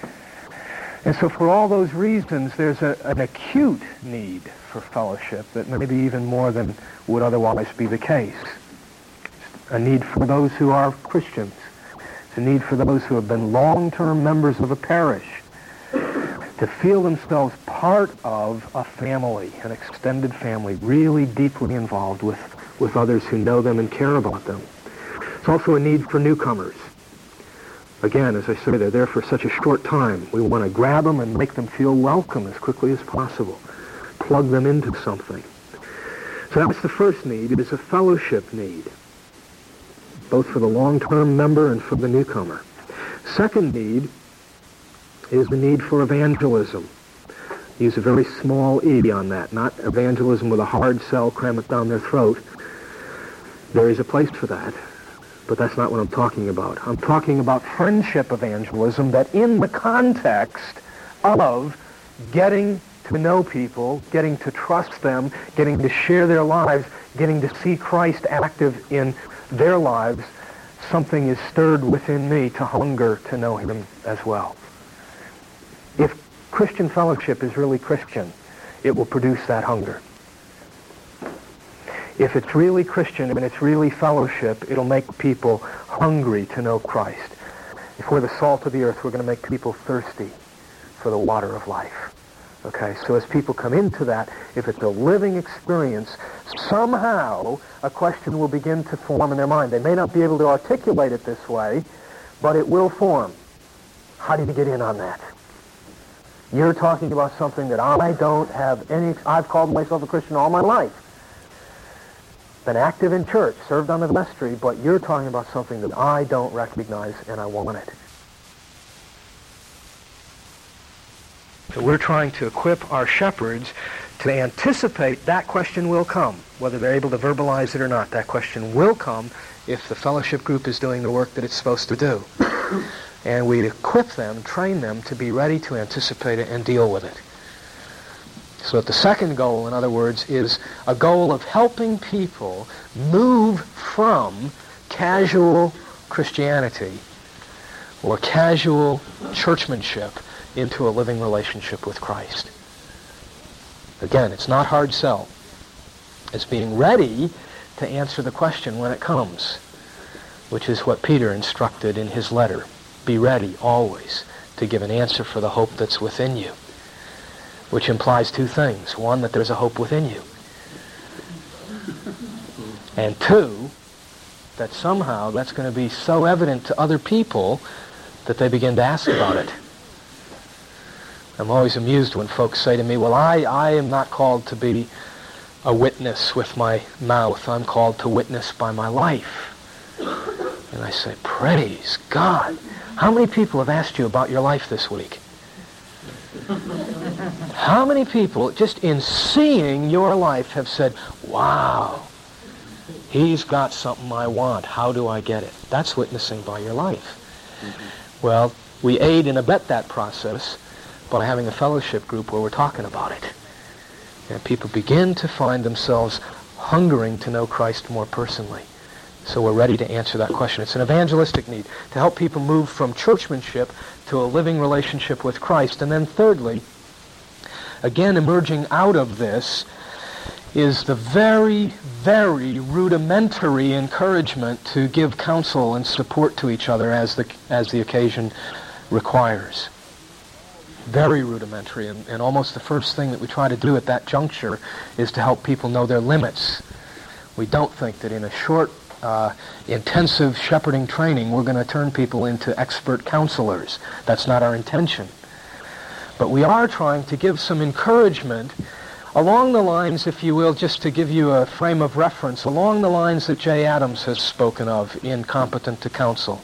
And so for all those reasons, there's a, an acute need for fellowship that maybe even more than would otherwise be the case. A need for those who are Christians. It's a need for those who have been long-term members of a parish to feel themselves part of a family, an extended family, really deeply involved with, with others who know them and care about them. It's also a need for newcomers. Again, as I say, they're there for such a short time. We want to grab them and make them feel welcome as quickly as possible. Plug them into something. So that's the first need. It is a fellowship need, both for the long-term member and for the newcomer. Second need is the need for evangelism. Use a very small E on that, not evangelism with a hard sell, cram it down their throat. There is a place for that. But that's not what I'm talking about. I'm talking about friendship evangelism that in the context of getting to know people, getting to trust them, getting to share their lives, getting to see Christ active in their lives, something is stirred within me to hunger to know him as well. If Christian fellowship is really Christian, it will produce that hunger. If it's really Christian and it's really fellowship, it'll make people hungry to know Christ. If we're the salt of the earth, we're going to make people thirsty for the water of life. Okay, so as people come into that, if it's a living experience, somehow a question will begin to form in their mind. They may not be able to articulate it this way, but it will form. How do you get in on that? You're talking about something that I don't have any... I've called myself a Christian all my life. Been active in church, served under the vestry, but you're talking about something that I don't recognize and I want it. So we're trying to equip our shepherds to anticipate that question will come, whether they're able to verbalize it or not. That question will come if the fellowship group is doing the work that it's supposed to do. And we equip them, train them to be ready to anticipate it and deal with it. So that the second goal, in other words, is a goal of helping people move from casual Christianity or casual churchmanship into a living relationship with Christ. Again, it's not hard sell. It's being ready to answer the question when it comes, which is what Peter instructed in his letter. Be ready always to give an answer for the hope that's within you, which implies two things. One, that there's a hope within you. And two, that somehow that's going to be so evident to other people that they begin to ask about it. I'm always amused when folks say to me, well, I, I am not called to be a witness with my mouth. I'm called to witness by my life. And I say, praise God. How many people have asked you about your life this week? How many people, just in seeing your life, have said, wow, he's got something I want. How do I get it? That's witnessing by your life. Mm-hmm. Well, we aid and abet that process by having a fellowship group where we're talking about it. And people begin to find themselves hungering to know Christ more personally. So we're ready to answer that question. It's an evangelistic need to help people move from churchmanship to a living relationship with Christ. And then thirdly, again emerging out of this is the very, very rudimentary encouragement to give counsel and support to each other as the, as the occasion requires. Very rudimentary, and, and almost the first thing that we try to do at that juncture is to help people know their limits. We don't think that in a short, uh, intensive shepherding training we're going to turn people into expert counselors. That's not our intention. But we are trying to give some encouragement along the lines, if you will, just to give you a frame of reference, along the lines that Jay Adams has spoken of in Competent to Counsel.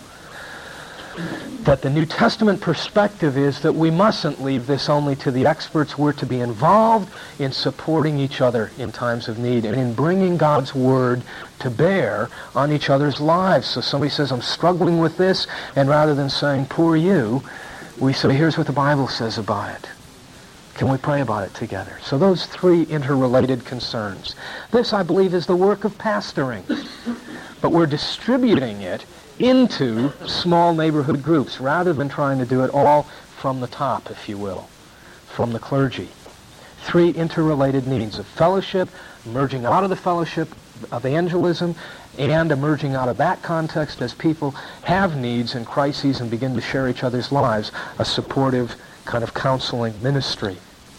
That the New Testament perspective is that we mustn't leave this only to the experts. We're to be involved in supporting each other in times of need and in bringing God's Word to bear on each other's lives. So somebody says, I'm struggling with this, and rather than saying, poor you, we say, here's what the Bible says about it. Can we pray about it together? So those three interrelated concerns. This, I believe, is the work of pastoring. But we're distributing it into small neighborhood groups rather than trying to do it all from the top, if you will, from the clergy. Three interrelated needs of fellowship, emerging out of the fellowship, evangelism, and emerging out of that context as people have needs and crises and begin to share each other's lives, a supportive kind of counseling ministry.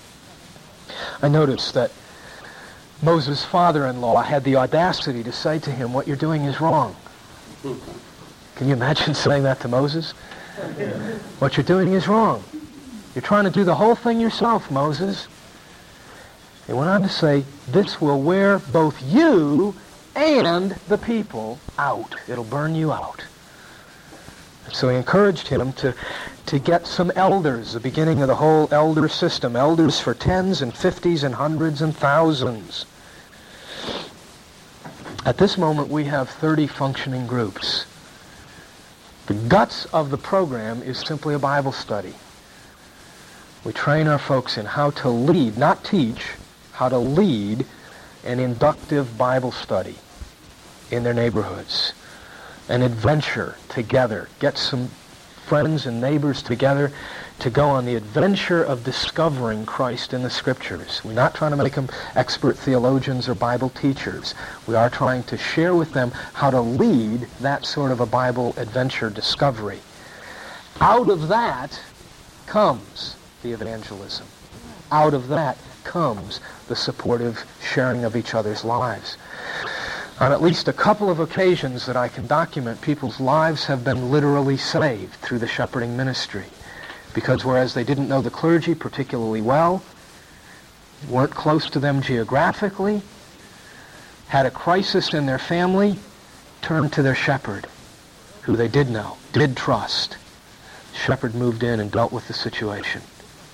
I noticed that Moses' father-in-law had the audacity to say to him, what you're doing is wrong. Can you imagine saying that to Moses? What you're doing is wrong. You're trying to do the whole thing yourself, Moses. He went on to say, this will wear both you and the people out. It'll burn you out. So he encouraged him to, to get some elders, the beginning of the whole elder system, elders for tens and fifties and hundreds and thousands. At this moment, we have thirty functioning groups. The guts of the program is simply a Bible study. We train our folks in how to lead, not teach, how to lead an inductive Bible study in their neighborhoods. An adventure together. Get some friends and neighbors together to go on the adventure of discovering Christ in the Scriptures. We're not trying to make them expert theologians or Bible teachers. We are trying to share with them how to lead that sort of a Bible adventure discovery. Out of that comes the evangelism. Out of that comes the supportive sharing of each other's lives. On at least a couple of occasions that I can document, people's lives have been literally saved through the shepherding ministry. Because whereas they didn't know the clergy particularly well, weren't close to them geographically, had a crisis in their family, turned to their shepherd, who they did know, did trust. Shepherd moved in and dealt with the situation.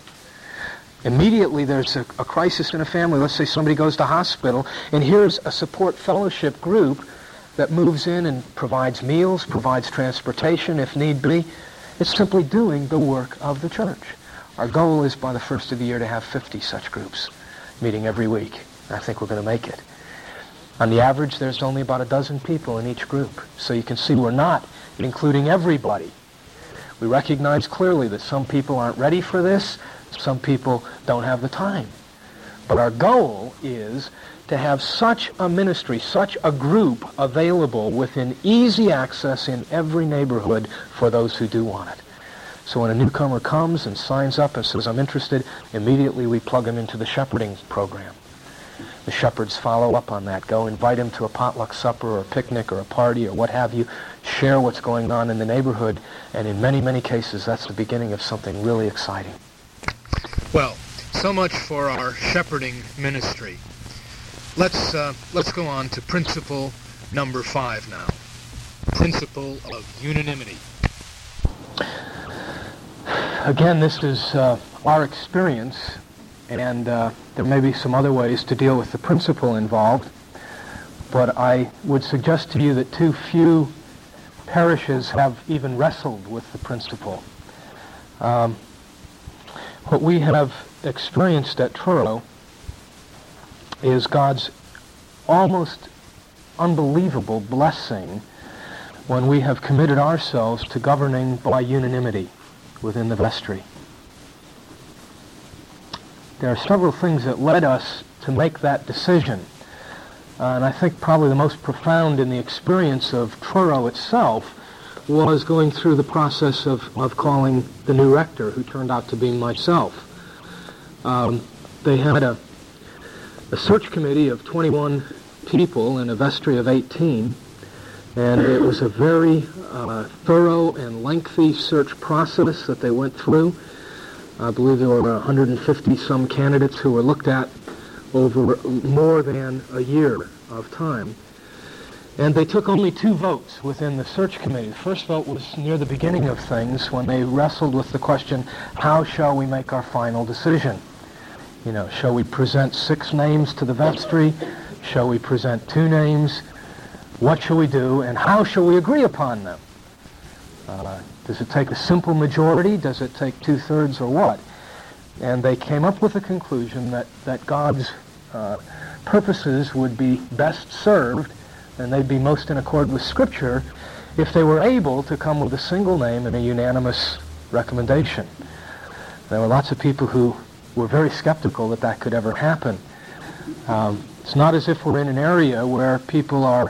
Immediately there's a, a crisis in a family. Let's say somebody goes to hospital, and here's a support fellowship group that moves in and provides meals, provides transportation if need be. It's simply doing the work of the church. Our goal is by the first of the year to have fifty such groups meeting every week. I think we're going to make it. On the average, there's only about a dozen people in each group. So you can see we're not including everybody. We recognize clearly that some people aren't ready for this. Some people don't have the time. But our goal is to have such a ministry, such a group available within easy access in every neighborhood for those who do want it. So when a newcomer comes and signs up and says, I'm interested, immediately we plug him into the shepherding program. The shepherds follow up on that. Go invite him to a potluck supper or a picnic or a party or what have you. Share what's going on in the neighborhood. And in many, many cases, that's the beginning of something really exciting. Well, so much for our shepherding ministry. Let's uh, let's go on to principle number five now. Principle of unanimity. Again, this is uh, our experience, and uh, there may be some other ways to deal with the principle involved, but I would suggest to you that too few parishes have even wrestled with the principle. Um, what we have experienced at Truro is God's almost unbelievable blessing when we have committed ourselves to governing by unanimity within the vestry. There are several things that led us to make that decision. Uh, and I think probably the most profound in the experience of Truro itself was going through the process of, of calling the new rector, who turned out to be myself. Um, they had a, a search committee of twenty-one people in a vestry of eighteen, and it was a very uh, thorough and lengthy search process that they went through. I believe there were one hundred fifty some candidates who were looked at over more than a year of time. And they took only two votes within the search committee. The first vote was near the beginning of things when they wrestled with the question, how shall we make our final decision? You know, shall we present six names to the vestry? Shall we present two names? What shall we do, and how shall we agree upon them? Uh, does it take a simple majority? Does it take two-thirds, or what? And they came up with the conclusion that, that God's uh, purposes would be best served, and they'd be most in accord with Scripture if they were able to come with a single name and a unanimous recommendation. There were lots of people who were very skeptical that that could ever happen. Um, it's not as if we're in an area where people are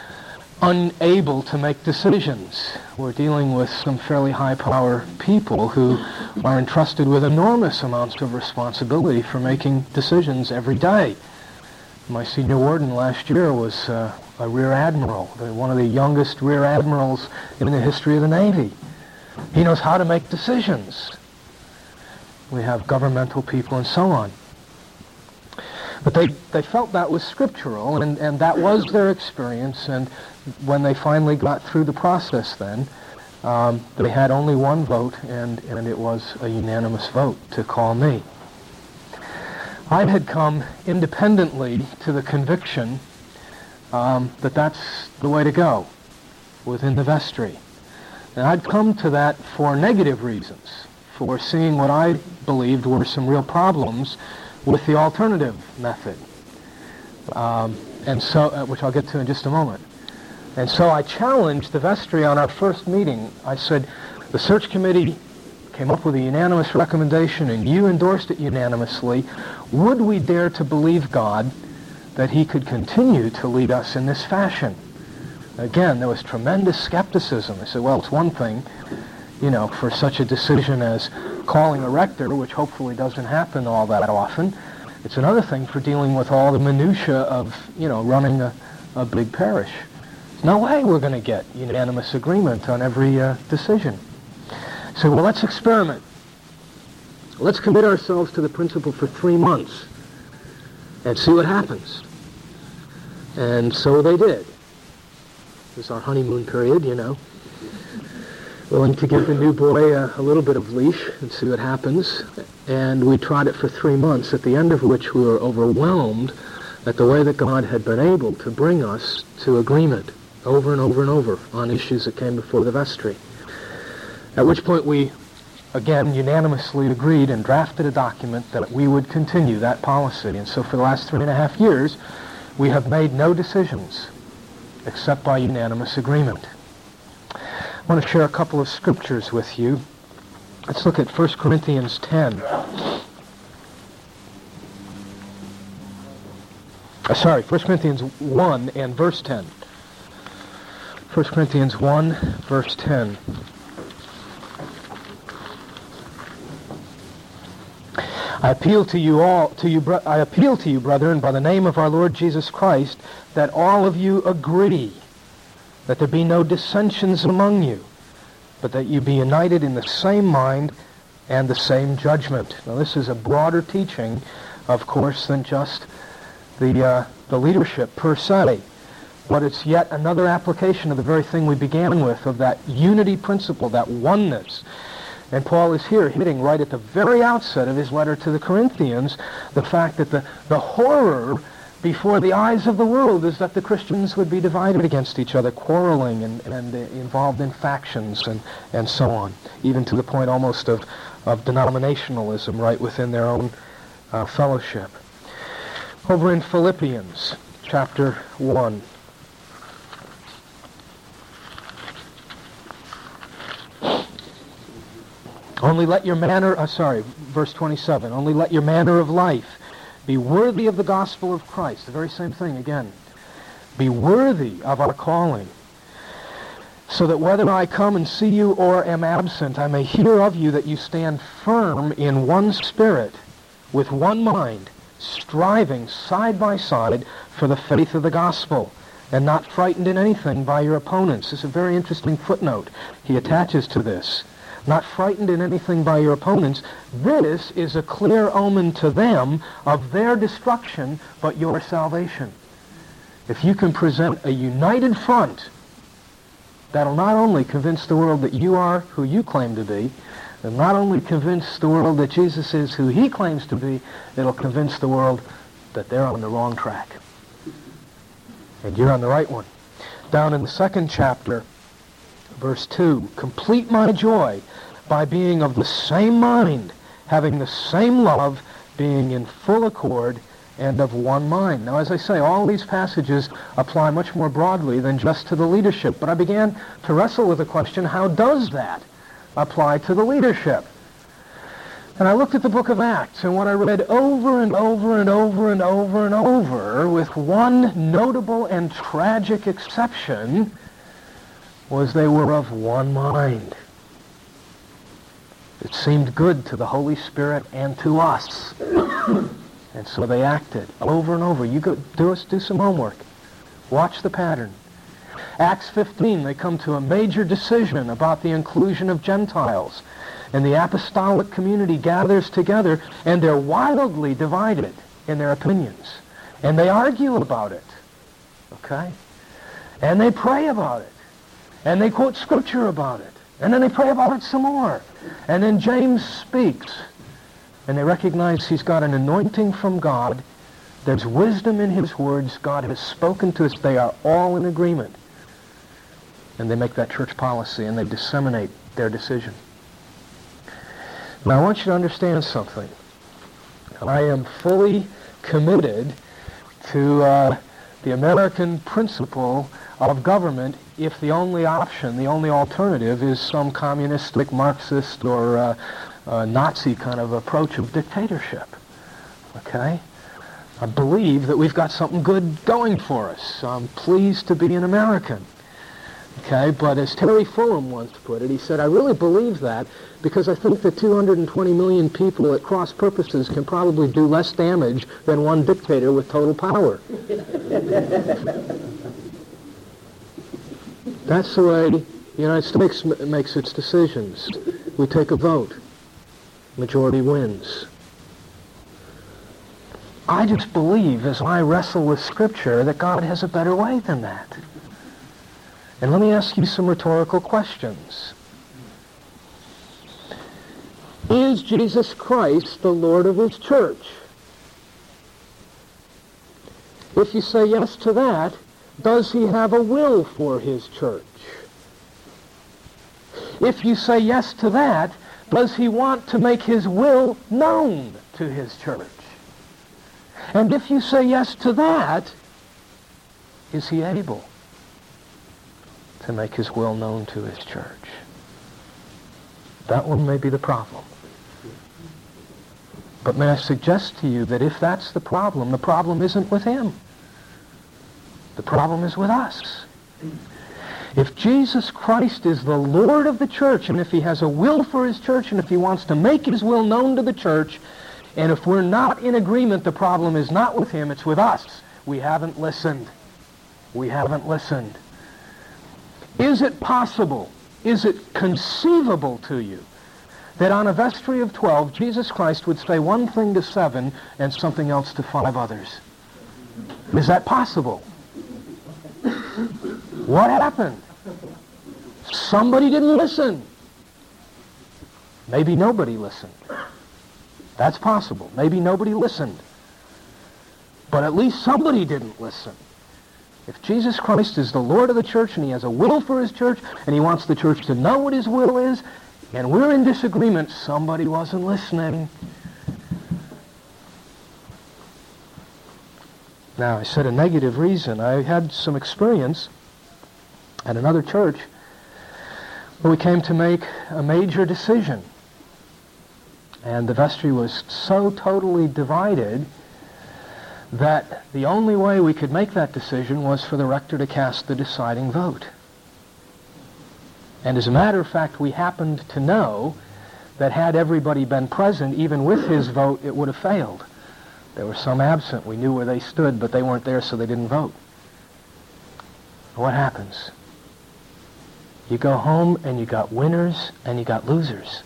unable to make decisions. We're dealing with some fairly high-power people who are entrusted with enormous amounts of responsibility for making decisions every day. My senior warden last year was uh, a rear admiral, one of the youngest rear admirals in the history of the Navy. He knows how to make decisions. We have governmental people and so on. But they, they felt that was scriptural, and, and that was their experience, and when they finally got through the process then, um, they had only one vote, and, and it was a unanimous vote to call me. I had come independently to the conviction um, that that's the way to go within the vestry. And I'd come to that for negative reasons, for seeing what I believed were some real problems with the alternative method, um, and so uh, which I'll get to in just a moment. And so I challenged the vestry on our first meeting. I said, the search committee came up with a unanimous recommendation, and you endorsed it unanimously. Would we dare to believe God that he could continue to lead us in this fashion? Again, there was tremendous skepticism. I said, well, it's one thing, you know, for such a decision as calling a rector, which hopefully doesn't happen all that often. It's another thing for dealing with all the minutia of, you know, running a, a big parish. There's no way we're going to get unanimous agreement on every uh, decision. So, well, let's experiment. Let's commit ourselves to the principle for three months and see what happens. And so they did. It was our honeymoon period, you know. Willing to give the new boy a, a little bit of leash and see what happens. And we tried it for three months, at the end of which we were overwhelmed at the way that God had been able to bring us to agreement over and over and over on issues that came before the vestry. At which point we, again, unanimously agreed and drafted a document that we would continue that policy. And so for the last three and a half years, we have made no decisions except by unanimous agreement. I want to share a couple of scriptures with you. Let's look at First Corinthians ten. Uh, sorry, First Corinthians one and verse ten. First Corinthians one, verse ten. I appeal to you all, to you, bro- I appeal to you, brethren, by the name of our Lord Jesus Christ, that all of you agree, that there be no dissensions among you, but that you be united in the same mind and the same judgment. Now, this is a broader teaching, of course, than just the uh, the leadership per se, but it's yet another application of the very thing we began with, of that unity principle, that oneness. And Paul is here hitting right at the very outset of his letter to the Corinthians the fact that the, the horror before the eyes of the world is that the Christians would be divided against each other, quarreling and, and uh, involved in factions and, and so on, even to the point almost of, of denominationalism right within their own uh, fellowship. Over in Philippians chapter one. Only let your manner, uh, sorry, verse twenty-seven, only let your manner of life be worthy of the gospel of Christ. The very same thing again. Be worthy of our calling, so that whether I come and see you or am absent, I may hear of you that you stand firm in one spirit, with one mind, striving side by side for the faith of the gospel, and not frightened in anything by your opponents. This is a very interesting footnote he attaches to this. Not frightened in anything by your opponents. This is a clear omen to them of their destruction, but your salvation. If you can present a united front, that'll not only convince the world that you are who you claim to be, and not only convince the world that Jesus is who he claims to be, it'll convince the world that they're on the wrong track. And you're on the right one. Down in the second chapter, verse two, complete my joy by being of the same mind, having the same love, being in full accord, and of one mind. Now, as I say, all these passages apply much more broadly than just to the leadership, but I began to wrestle with the question, how does that apply to the leadership? And I looked at the book of Acts, and what I read over and over and over and over and over, with one notable and tragic exception, was they were of one mind. It seemed good to the Holy Spirit and to us. And so they acted over and over. You go do us do some homework. Watch the pattern. Acts fifteen, they come to a major decision about the inclusion of Gentiles. And the apostolic community gathers together, and they're wildly divided in their opinions. And they argue about it. Okay? And they pray about it. And they quote scripture about it. And then they pray about it some more. And then James speaks. And they recognize he's got an anointing from God. There's wisdom in his words. God has spoken to us. They are all in agreement. and they make that church policy, and they disseminate their decision. Now, I want you to understand something. I am fully committed to uh, the American principle of government if the only option, the only alternative is some communistic, Marxist, or uh, uh, Nazi kind of approach of dictatorship. Okay? I believe that we've got something good going for us. I'm pleased to be an American. Okay, but as Terry Fulham once put it, he said, I really believe that because I think that two hundred twenty million people at cross purposes can probably do less damage than one dictator with total power. That's the way the United States makes its decisions. We take a vote. Majority wins. I just believe, as I wrestle with Scripture, that God has a better way than that. And let me ask you some rhetorical questions. Is Jesus Christ the Lord of His church? If you say yes to that, does He have a will for His church? If you say yes to that, does He want to make His will known to His church? And if you say yes to that, is He able to make His will known to His church? That one may be the problem. But may I suggest to you that if that's the problem, the problem isn't with Him. The problem is with us. If Jesus Christ is the Lord of the church, and if He has a will for His church, and if He wants to make His will known to the church, and if we're not in agreement, the problem is not with Him, it's with us. We haven't listened. We haven't listened. Is it possible, is it conceivable to you that on a vestry of twelve, Jesus Christ would say one thing to seven and something else to five others? Is that possible? What happened? Somebody didn't listen. Maybe nobody listened. That's possible. Maybe nobody listened. But at least somebody didn't listen. If Jesus Christ is the Lord of the church and He has a will for His church and He wants the church to know what His will is, and we're in disagreement, somebody wasn't listening. Now, I said a negative reason. I had some experience at another church where we came to make a major decision. And the vestry was so totally divided that the only way we could make that decision was for the rector to cast the deciding vote. And as a matter of fact, we happened to know that had everybody been present, even with his vote, it would have failed. There were some absent. We knew where they stood, but they weren't there, so they didn't vote. What happens? You go home and you got winners and you got losers.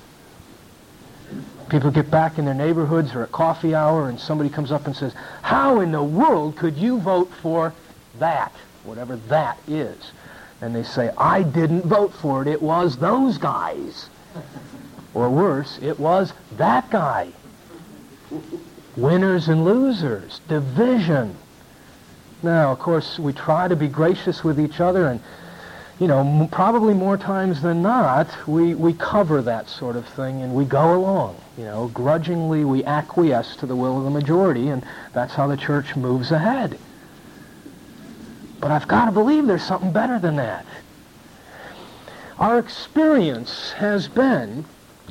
People get back in their neighborhoods or at coffee hour and somebody comes up and says, how in the world could you vote for that, whatever that is? And they say, I didn't vote for it, it was those guys. Or worse, it was that guy. Winners and losers, division. Now, of course, we try to be gracious with each other, and you know, m- probably more times than not, we, we cover that sort of thing and we go along. You know, grudgingly we acquiesce to the will of the majority, and that's how the church moves ahead. But I've got to believe there's something better than that. Our experience has been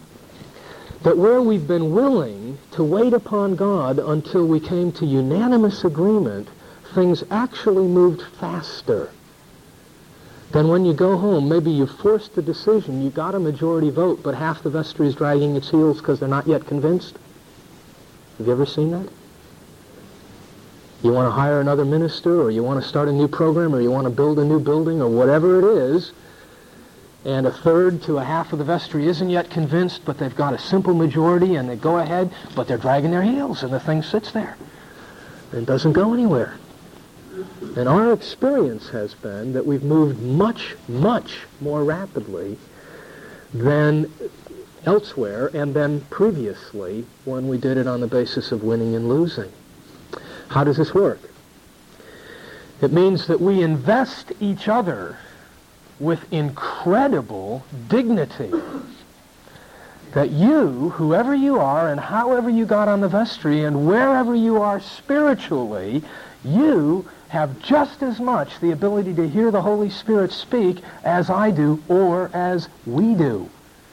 that where we've been willing to wait upon God until we came to unanimous agreement, things actually moved faster. Then when you go home, maybe you forced the decision, you got a majority vote, but half the vestry is dragging its heels because they're not yet convinced. Have you ever seen that? You want to hire another minister, or you want to start a new program, or you want to build a new building, or whatever it is, and a third to a half of the vestry isn't yet convinced, but they've got a simple majority, and they go ahead, but they're dragging their heels, and the thing sits there. It doesn't go anywhere. And our experience has been that we've moved much, much more rapidly than elsewhere and than previously when we did it on the basis of winning and losing. How does this work? It means that we invest each other with incredible dignity that you, whoever you are and however you got on the vestry and wherever you are spiritually, you have just as much the ability to hear the Holy Spirit speak as I do or as we do.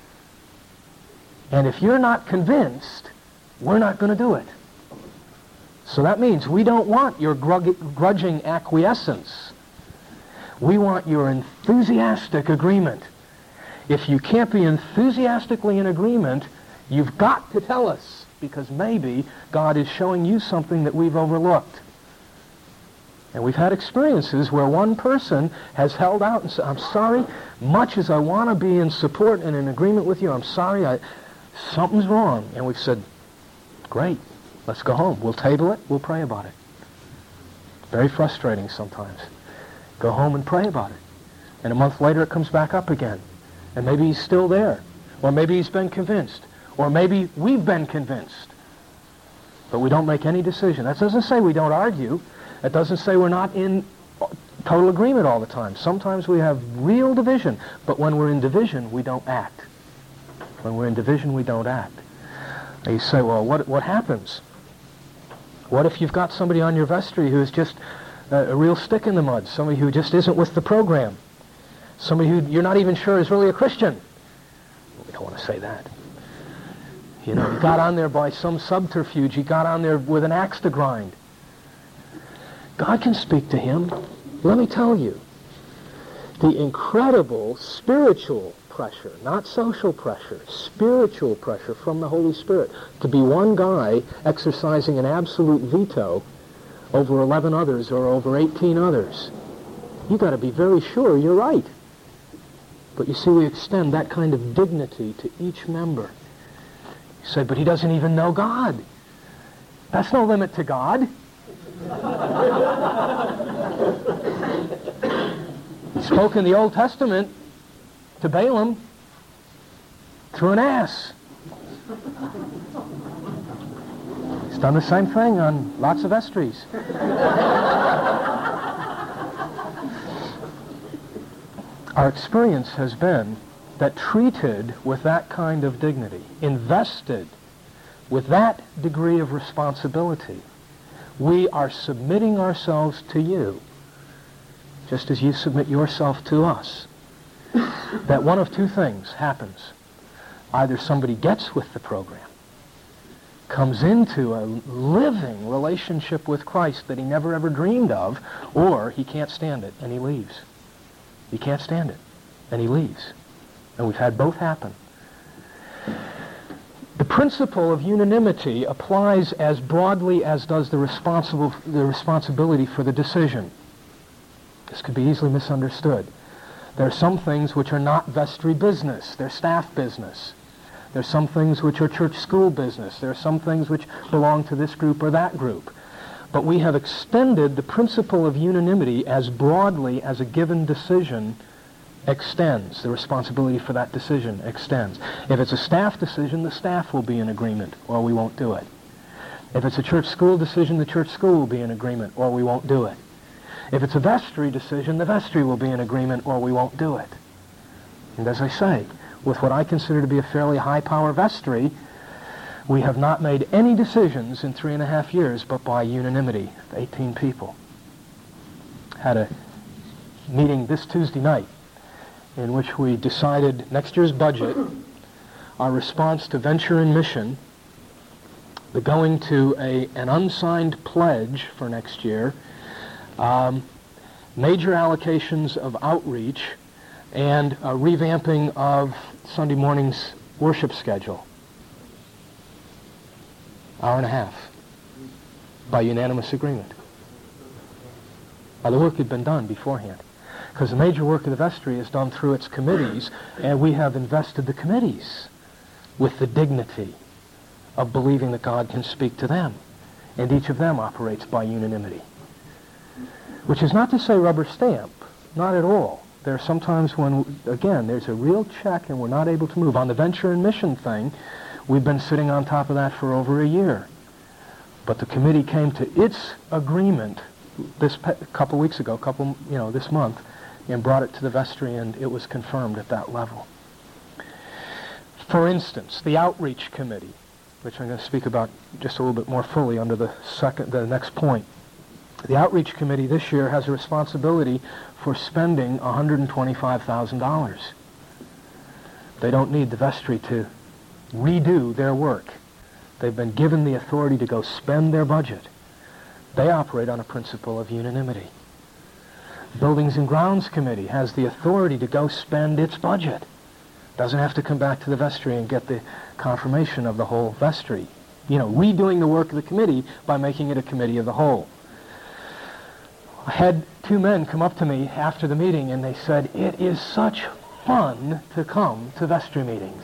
And if you're not convinced, we're not going to do it. So that means we don't want your grudging acquiescence. We want your enthusiastic agreement. If you can't be enthusiastically in agreement, you've got to tell us, because maybe God is showing you something that we've overlooked. And we've had experiences where one person has held out and said, I'm sorry, much as I want to be in support and in agreement with you, I'm sorry, I, something's wrong. And we've said, great, let's go home. We'll table it, we'll pray about it. Very frustrating sometimes. Go home and pray about it. And a month later it comes back up again. And maybe he's still there. Or maybe he's been convinced. Or maybe we've been convinced. But we don't make any decision. That doesn't say we don't argue. That doesn't say we're not in total agreement all the time. Sometimes we have real division. But when we're in division, we don't act. When we're in division, we don't act. And you say, well, what, what happens? What if you've got somebody on your vestry who's just a, a real stick in the mud? Somebody who just isn't with the program? Somebody who you're not even sure is really a Christian? We don't want to say that. You know, he got on there by some subterfuge. He got on there with an axe to grind. God can speak to him. Let me tell you, the incredible spiritual pressure, not social pressure, spiritual pressure from the Holy Spirit to be one guy exercising an absolute veto over eleven others or over eighteen others. You've got to be very sure you're right. But you see, we extend that kind of dignity to each member. You say, but he doesn't even know God. That's no limit to God. He spoke in the Old Testament to Balaam through an ass. He's done the same thing on lots of vestries. Our experience has been that treated with that kind of dignity, invested with that degree of responsibility, we are submitting ourselves to you, just as you submit yourself to us. That one of two things happens. Either somebody gets with the program, comes into a living relationship with Christ that he never ever dreamed of, or he can't stand it and he leaves. He can't stand it and he leaves. And we've had both happen. The principle of unanimity applies as broadly as does the responsible the responsibility for the decision. This could be easily misunderstood. There are some things which are not vestry business. They're staff business. There are some things which are church school business. There are some things which belong to this group or that group. But we have extended the principle of unanimity as broadly as a given decision extends. The responsibility for that decision extends. If it's a staff decision, the staff will be in agreement, or we won't do it. If it's a church school decision, the church school will be in agreement, or we won't do it. If it's a vestry decision, the vestry will be in agreement, or we won't do it. And as I say, with what I consider to be a fairly high-power vestry, we have not made any decisions in three and a half years but by unanimity of eighteen people. Had a meeting this Tuesday night in which we decided next year's budget, our response to venture and mission, the going to a, an unsigned pledge for next year, um, major allocations of outreach, and a revamping of Sunday morning's worship schedule. Hour and a half, by unanimous agreement. Now, the work had been done beforehand, because the major work of the vestry is done through its committees, and we have invested the committees with the dignity of believing that God can speak to them, and each of them operates by unanimity. Which is not to say rubber stamp, not at all. There are sometimes when, again, there's a real check and we're not able to move. On the venture and mission thing, we've been sitting on top of that for over a year. But the committee came to its agreement this pe- couple weeks ago, couple, you know, this month, and brought it to the vestry, and it was confirmed at that level. For instance, the outreach committee, which I'm going to speak about just a little bit more fully under the second, the next point. The outreach committee this year has a responsibility for spending one hundred twenty-five thousand dollars. They don't need the vestry to redo their work. They've been given the authority to go spend their budget. They operate on a principle of unanimity. Buildings and Grounds Committee has the authority to go spend its budget. Doesn't have to come back to the vestry and get the confirmation of the whole vestry. You know, redoing the work of the committee by making it a committee of the whole. I had two men come up to me after the meeting and they said, "It is such fun to come to vestry meetings."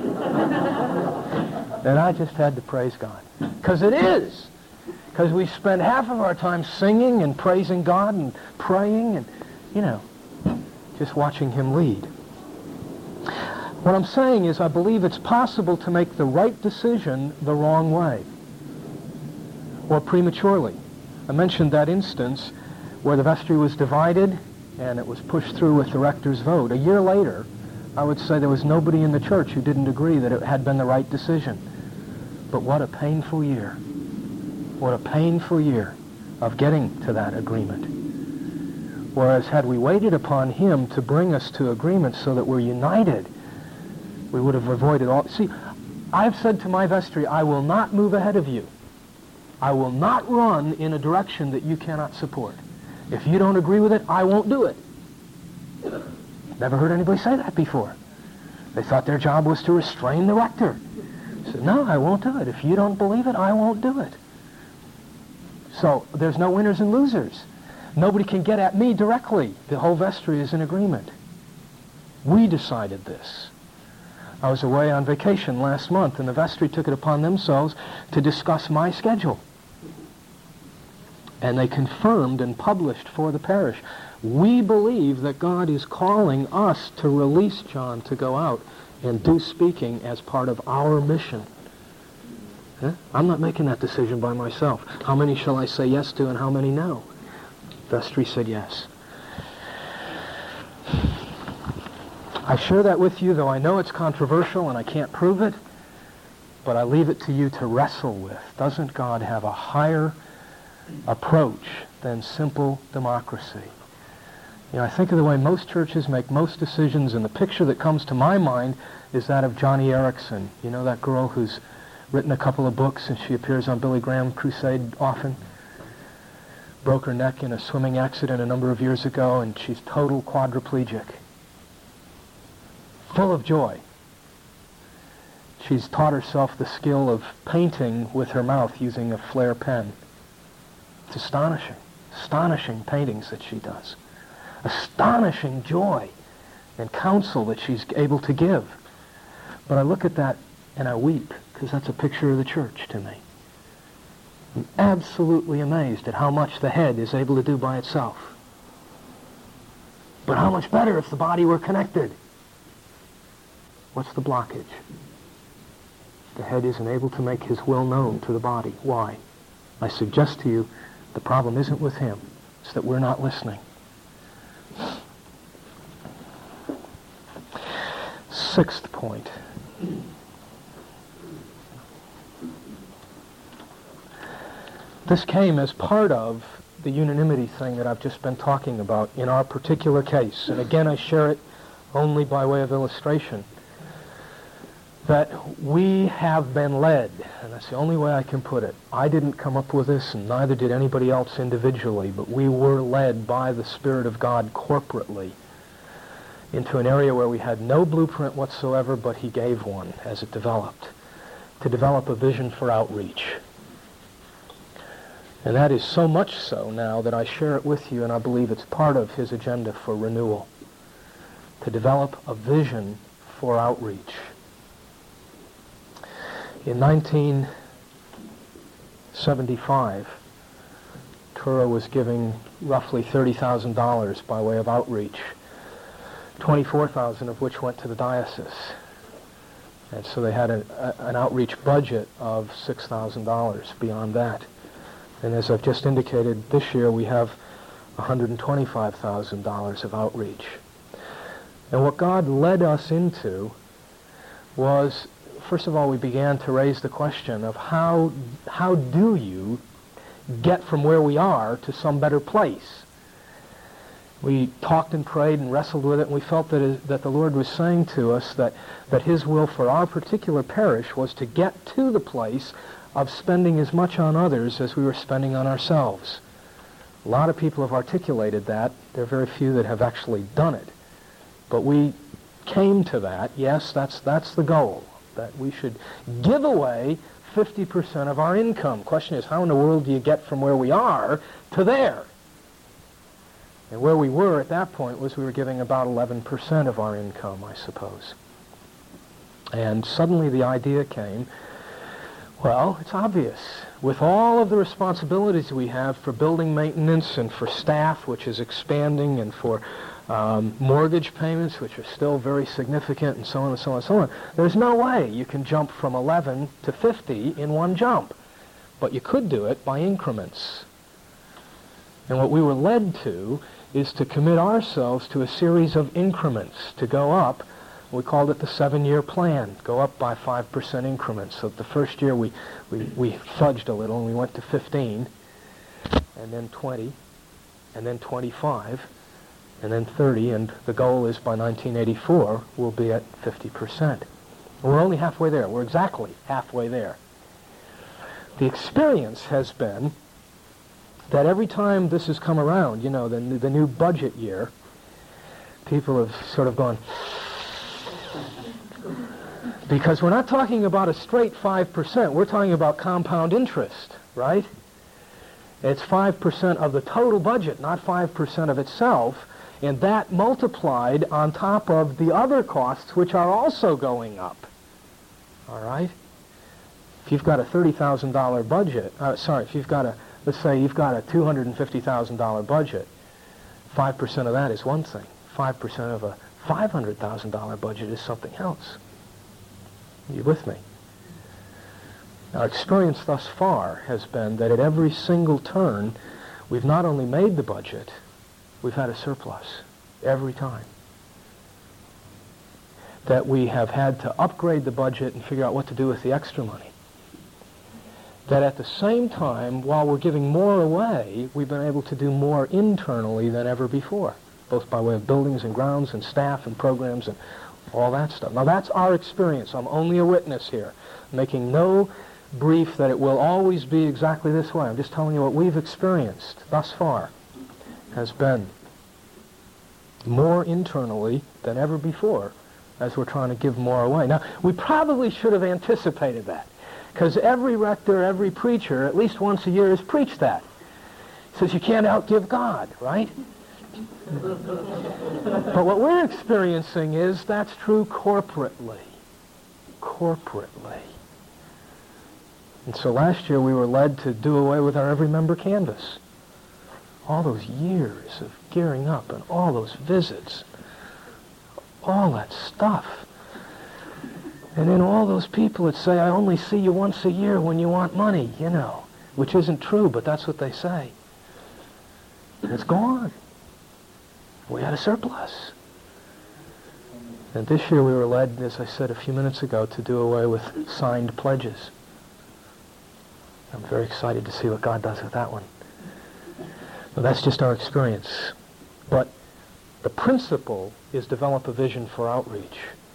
And I just had to praise God. Because it is. Because we spend half of our time singing and praising God and praying and, you know, just watching Him lead. What I'm saying is I believe it's possible to make the right decision the wrong way or prematurely. I mentioned that instance where the vestry was divided and it was pushed through with the rector's vote. A year later, I would say there was nobody in the church who didn't agree that it had been the right decision. But what a painful year. What a painful year of getting to that agreement. Whereas had we waited upon Him to bring us to agreement so that we're united, we would have avoided all... See, I've said to my vestry, I will not move ahead of you. I will not run in a direction that you cannot support. If you don't agree with it, I won't do it. Never heard anybody say that before. They thought their job was to restrain the rector. I said, no, I won't do it. If you don't believe it, I won't do it. So there's no winners and losers. Nobody can get at me directly. The whole vestry is in agreement. We decided this. I was away on vacation last month, and the vestry took it upon themselves to discuss my schedule. And they confirmed and published for the parish. We believe that God is calling us to release John to go out and do speaking as part of our mission. Huh? I'm not making that decision by myself. How many shall I say yes to and how many no? Vestry said yes. I share that with you, though I know it's controversial and I can't prove it, but I leave it to you to wrestle with. Doesn't God have a higher approach than simple democracy? You know, I think of the way most churches make most decisions, and the picture that comes to my mind is that of Johnny Erickson. You know, that girl who's written a couple of books and she appears on Billy Graham Crusade often. Broke her neck in a swimming accident a number of years ago, and she's total quadriplegic. Full of joy. She's taught herself the skill of painting with her mouth using a Flair pen. It's astonishing. Astonishing paintings that she does. Astonishing joy and counsel that she's able to give. But I look at that and I weep, because that's a picture of the church to me. I'm absolutely amazed at how much the head is able to do by itself. But how much better if the body were connected? What's the blockage? The head isn't able to make his will known to the body. Why? I suggest to you, the problem isn't with him. It's that we're not listening. Sixth point. This came as part of the unanimity thing that I've just been talking about in our particular case. And again, I share it only by way of illustration. That we have been led, and that's the only way I can put it. I didn't come up with this, and neither did anybody else individually, but we were led by the Spirit of God corporately into an area where we had no blueprint whatsoever, but He gave one as it developed, to develop a vision for outreach. And that is so much so now that I share it with you, and I believe it's part of His agenda for renewal, to develop a vision for outreach. In nineteen seventy-five, Truro was giving roughly thirty thousand dollars by way of outreach, twenty-four thousand dollars of which went to the diocese. And so they had a, a, an outreach budget of six thousand dollars beyond that. And as I've just indicated, this year we have one hundred twenty-five thousand dollars of outreach. And what God led us into was, first of all, we began to raise the question of how, how do you get from where we are to some better place? We talked and prayed and wrestled with it, and we felt that, it, that the Lord was saying to us that, that His will for our particular parish was to get to the place of spending as much on others as we were spending on ourselves. A lot of people have articulated that. There are very few that have actually done it. But we came to that. Yes, that's, that's the goal, that we should give away fifty percent of our income. Question is, how in the world do you get from where we are to there? And where we were at that point was we were giving about eleven percent of our income, I suppose. And suddenly the idea came, well, it's obvious. With all of the responsibilities we have for building maintenance and for staff, which is expanding, and for um, mortgage payments, which are still very significant, and so on and so on and so on, there's no way you can jump from eleven to fifty in one jump. But you could do it by increments. And what we were led to is to commit ourselves to a series of increments to go up. We called it the seven-year plan, go up by five percent increments. So the first year we, we, we fudged a little and we went to fifteen, and then twenty, and then twenty-five, and then thirty, and the goal is by nineteen eighty-four we'll be at fifty percent. We're only halfway there. We're exactly halfway there. The experience has been that every time this has come around, you know, the, the new budget year, people have sort of gone, because we're not talking about a straight five percent. We're talking about compound interest, right? It's five percent of the total budget, not five percent of itself, and that multiplied on top of the other costs, which are also going up, all right? If you've got a thirty thousand dollars budget, uh, sorry, if you've got a, let's say you've got a two hundred fifty thousand dollars budget, five percent of that is one thing. five percent of a five hundred thousand dollars budget is something else. Are you with me? Our experience thus far has been that at every single turn, we've not only made the budget, we've had a surplus every time. That we have had to upgrade the budget and figure out what to do with the extra money. That at the same time, while we're giving more away, we've been able to do more internally than ever before, both by way of buildings and grounds and staff and programs and all that stuff. Now that's our experience. I'm only a witness here, making no brief that it will always be exactly this way. I'm just telling you what we've experienced thus far has been more internally than ever before as we're trying to give more away. Now, we probably should have anticipated that, because every rector, every preacher, at least once a year has preached that. He says you can't outgive God, right? But what we're experiencing is that's true corporately. Corporately. And so last year we were led to do away with our every member canvas. All those years of gearing up and all those visits, all that stuff. And then all those people that say, I only see you once a year when you want money, you know, which isn't true, but that's what they say. And it's gone. We had a surplus. And this year we were led, as I said a few minutes ago, to do away with signed pledges. I'm very excited to see what God does with that one. Well, that's just our experience. But the principle is develop a vision for outreach.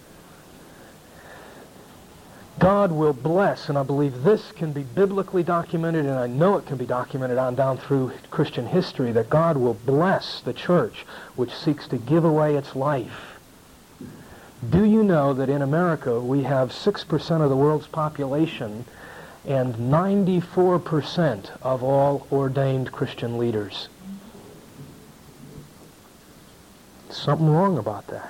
God will bless, and I believe this can be biblically documented, and I know it can be documented on down through Christian history, that God will bless the church which seeks to give away its life. Do you know that in America we have six percent of the world's population and ninety-four percent of all ordained Christian leaders? Something wrong about that.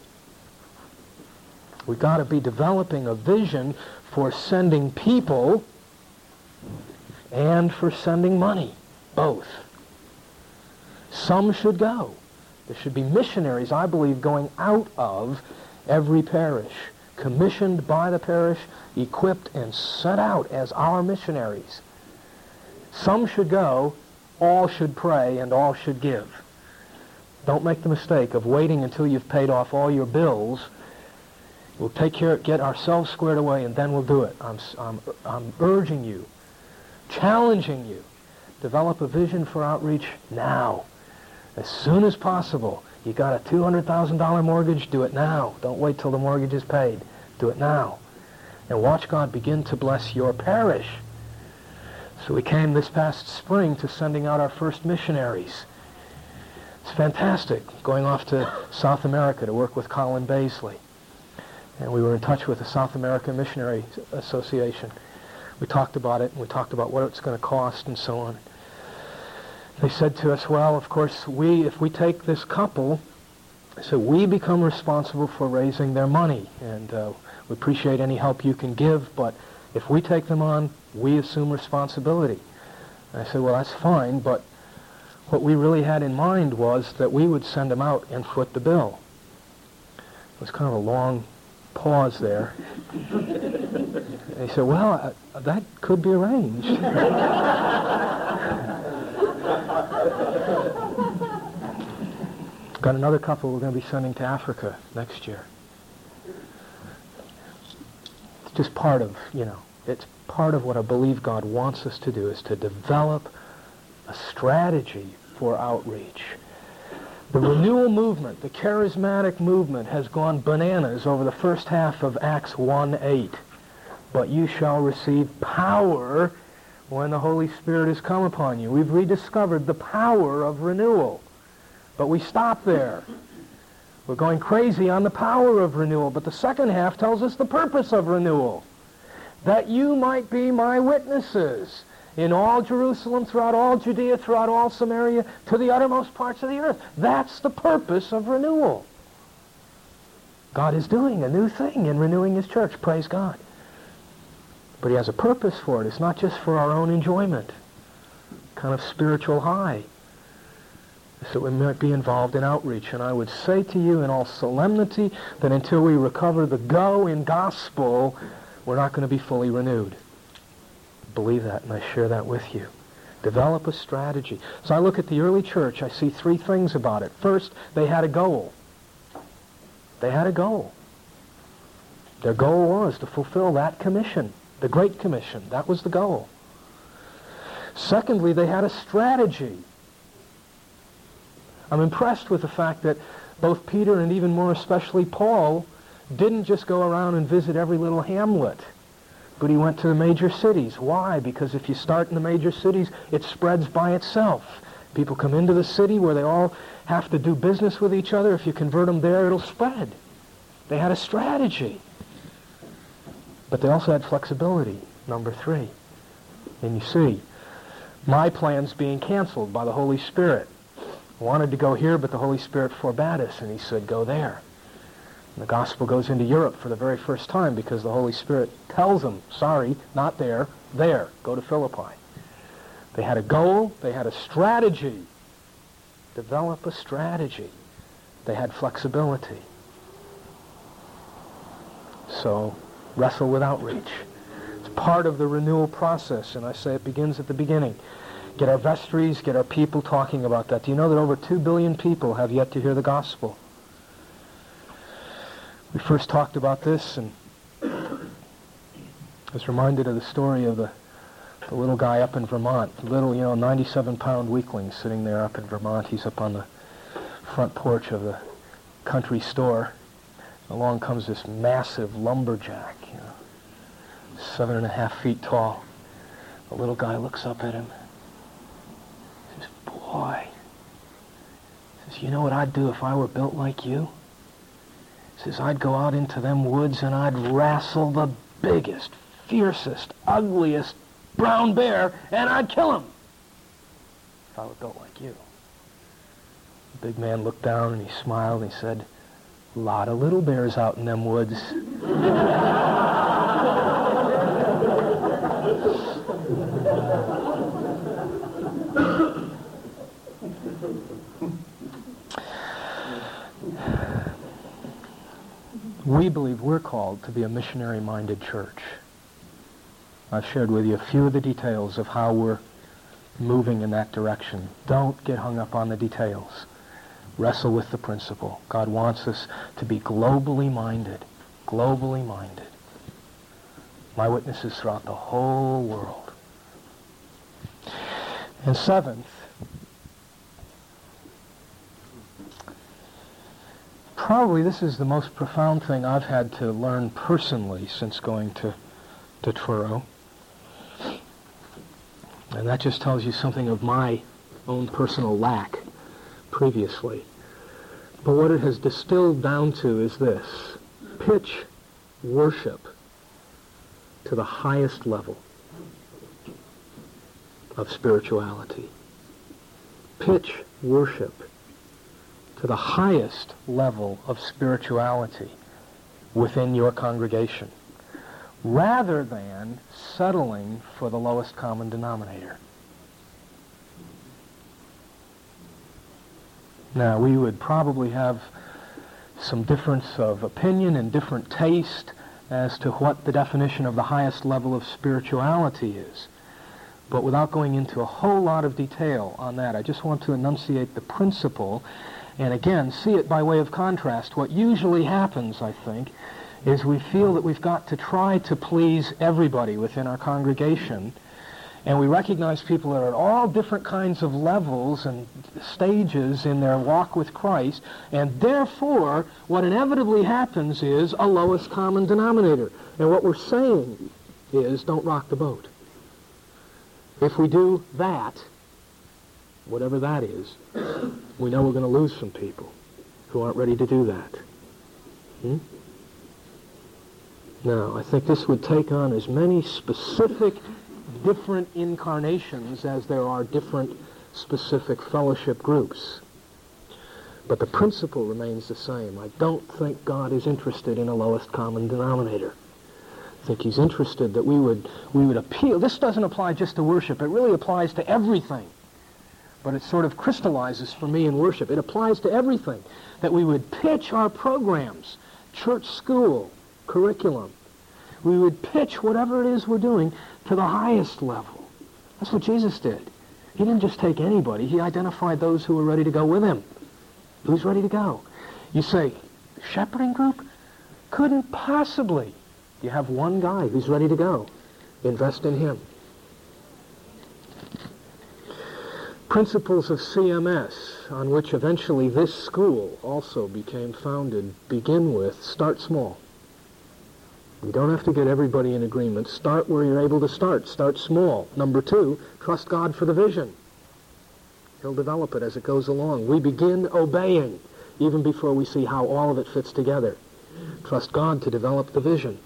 We've got to be developing a vision for sending people and for sending money, both. Some should go. There should be missionaries, I believe, going out of every parish, commissioned by the parish, equipped and sent out as our missionaries. Some should go, all should pray and all should give. Don't make the mistake of waiting until you've paid off all your bills. We'll take care, get ourselves squared away, and then we'll do it. I'm, I'm, I'm urging you, challenging you, develop a vision for outreach now, as soon as possible. You got a two hundred thousand dollars mortgage, do it now. Don't wait till the mortgage is paid. Do it now. And watch God begin to bless your parish. So we came this past spring to sending out our first missionaries. It's fantastic, going off to South America to work with Colin Baisley. And we were in touch with the South American Missionary Association. We talked about it, and we talked about what it's going to cost and so on. They said to us, well, of course, we, if we take this couple, so we become responsible for raising their money, and uh, we appreciate any help you can give, but if we take them on, we assume responsibility. And I said, well, that's fine, but what we really had in mind was that we would send them out and foot the bill. It was kind of a long pause there. They said, well, uh, that could be arranged. Got another couple we're going to be sending to Africa next year. It's just part of, you know, it's part of what I believe God wants us to do, is to develop a strategy for outreach. The renewal movement, the charismatic movement, has gone bananas over the first half of Acts one eight. But you shall receive power when the Holy Spirit has come upon you. We've rediscovered the power of renewal. But we stop there. We're going crazy on the power of renewal. But the second half tells us the purpose of renewal. That you might be my witnesses in all Jerusalem, throughout all Judea, throughout all Samaria, to the uttermost parts of the earth. That's the purpose of renewal. God is doing a new thing in renewing his church. Praise God. But he has a purpose for it. It's not just for our own enjoyment, kind of spiritual high. So we might be involved in outreach. And I would say to you in all solemnity that until we recover the go in gospel, we're not going to be fully renewed. Believe that, and I share that with you. Develop a strategy. So I look at the early church, I see three things about it. First, they had a goal. They had a goal. Their goal was to fulfill that commission, the Great Commission. That was the goal. Secondly, they had a strategy. I'm impressed with the fact that both Peter and even more especially Paul didn't just go around and visit every little hamlet, but he went to the major cities. Why? Because if you start in the major cities, it spreads by itself. People come into the city where they all have to do business with each other. If you convert them there, it'll spread. They had a strategy. But they also had flexibility, number three. And you see, my plans being canceled by the Holy Spirit. I wanted to go here, but the Holy Spirit forbade us, and he said, go there. And the gospel goes into Europe for the very first time because the Holy Spirit tells them, sorry, not there, there, go to Philippi. They had a goal, they had a strategy. Develop a strategy. They had flexibility. So, wrestle with outreach. It's part of the renewal process, and I say it begins at the beginning. Get our vestries, get our people talking about that. Do you know that over two billion people have yet to hear the gospel? We first talked about this, and I was reminded of the story of the, the little guy up in Vermont. The little, you know, ninety-seven pound weakling sitting there up in Vermont. He's up on the front porch of the country store. Along comes this massive lumberjack, you know, seven and a half feet tall. The little guy looks up at him. He says, boy, he says, you know what I'd do if I were built like you? He says, I'd go out into them woods and I'd wrestle the biggest, fiercest, ugliest brown bear, and I'd kill him if I were built like you. The big man looked down and he smiled and he said, a lot of little bears out in them woods. We believe we're called to be a missionary-minded church. I've shared with you a few of the details of how we're moving in that direction. Don't get hung up on the details. Wrestle with the principle. God wants us to be globally minded. Globally minded. My witnesses throughout the whole world. And seventh, probably this is the most profound thing I've had to learn personally since going to, to Truro. And that just tells you something of my own personal lack previously. But what it has distilled down to is this: pitch worship to the highest level of spirituality. Pitch worship to the highest level of spirituality within your congregation, rather than settling for the lowest common denominator. Now, we would probably have some difference of opinion and different taste as to what the definition of the highest level of spirituality is. But without going into a whole lot of detail on that, I just want to enunciate the principle, and again, see it by way of contrast. What usually happens, I think, is we feel that we've got to try to please everybody within our congregation, and we recognize people that are at all different kinds of levels and stages in their walk with Christ, and therefore what inevitably happens is a lowest common denominator. And what we're saying is, don't rock the boat. If we do that, whatever that is, we know we're going to lose some people who aren't ready to do that. Hmm? Now, I think this would take on as many specific different incarnations as there are different specific fellowship groups. But the principle remains the same. I don't think God is interested in a lowest common denominator. I think he's interested that we would we would appeal. This doesn't apply just to worship. It really applies to everything. But it sort of crystallizes for me in worship. It applies to everything. That we would pitch our programs, church school, curriculum. We would pitch whatever it is we're doing to the highest level. That's what Jesus did. He didn't just take anybody. He identified those who were ready to go with him. Who's ready to go? You say, shepherding group? Couldn't possibly. You have one guy who's ready to go. Invest in him. Principles of C M S, on which eventually this school also became founded, begin with, start small. You don't have to get everybody in agreement. Start where you're able to start. Start small. Number two, trust God for the vision. He'll develop it as it goes along. We begin obeying even before we see how all of it fits together. Trust God to develop the vision.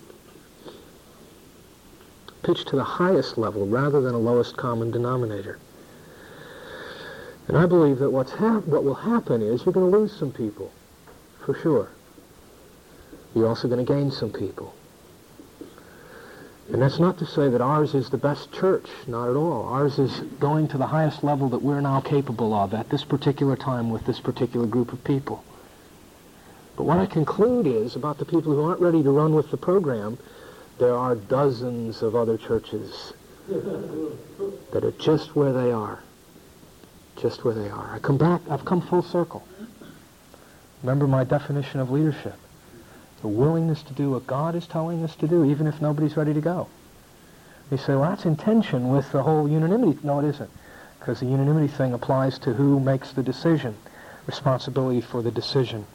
Pitch to the highest level rather than a lowest common denominator. And I believe that what's hap- what will happen is you're going to lose some people, for sure. You're also going to gain some people. And that's not to say that ours is the best church, not at all. Ours is going to the highest level that we're now capable of at this particular time with this particular group of people. But what I conclude is, about the people who aren't ready to run with the program, there are dozens of other churches that are just where they are. Just where they are. I come back, I've come full circle. Remember my definition of leadership. The willingness to do what God is telling us to do, even if nobody's ready to go. You say, well, that's in tension with the whole unanimity. No, it isn't. Because the unanimity thing applies to who makes the decision, responsibility for the decision.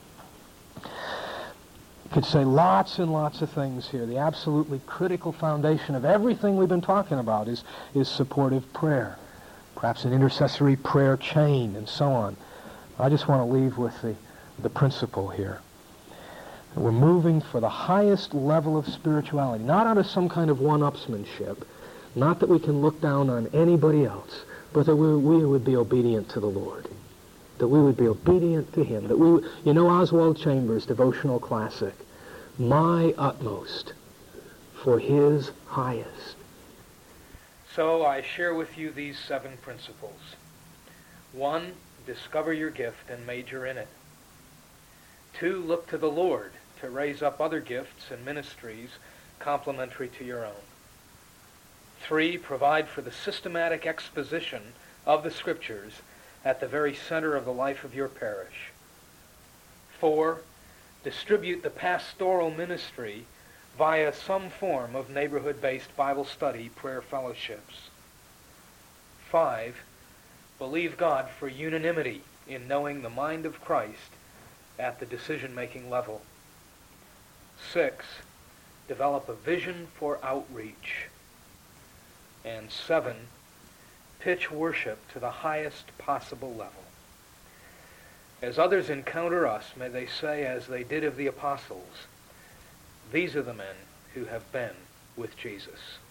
You could say lots and lots of things here. The absolutely critical foundation of everything we've been talking about is, is supportive prayer. Perhaps an intercessory prayer chain, and so on. I just want to leave with the, the principle here. We're moving for the highest level of spirituality, not out of some kind of one-upsmanship, not that we can look down on anybody else, but that we, we would be obedient to the Lord, that we would be obedient to him, that we, you know Oswald Chambers' devotional classic, my utmost for his highest. So I share with you these seven principles. One, discover your gift and major in it. Two, look to the Lord to raise up other gifts and ministries complementary to your own. Three, provide for the systematic exposition of the Scriptures at the very center of the life of your parish. Four, distribute the pastoral ministry via some form of neighborhood-based Bible study prayer fellowships. Five, believe God for unanimity in knowing the mind of Christ at the decision-making level. Six, develop a vision for outreach. And seven, pitch worship to the highest possible level. As others encounter us, may they say, as they did of the apostles, these are the men who have been with Jesus.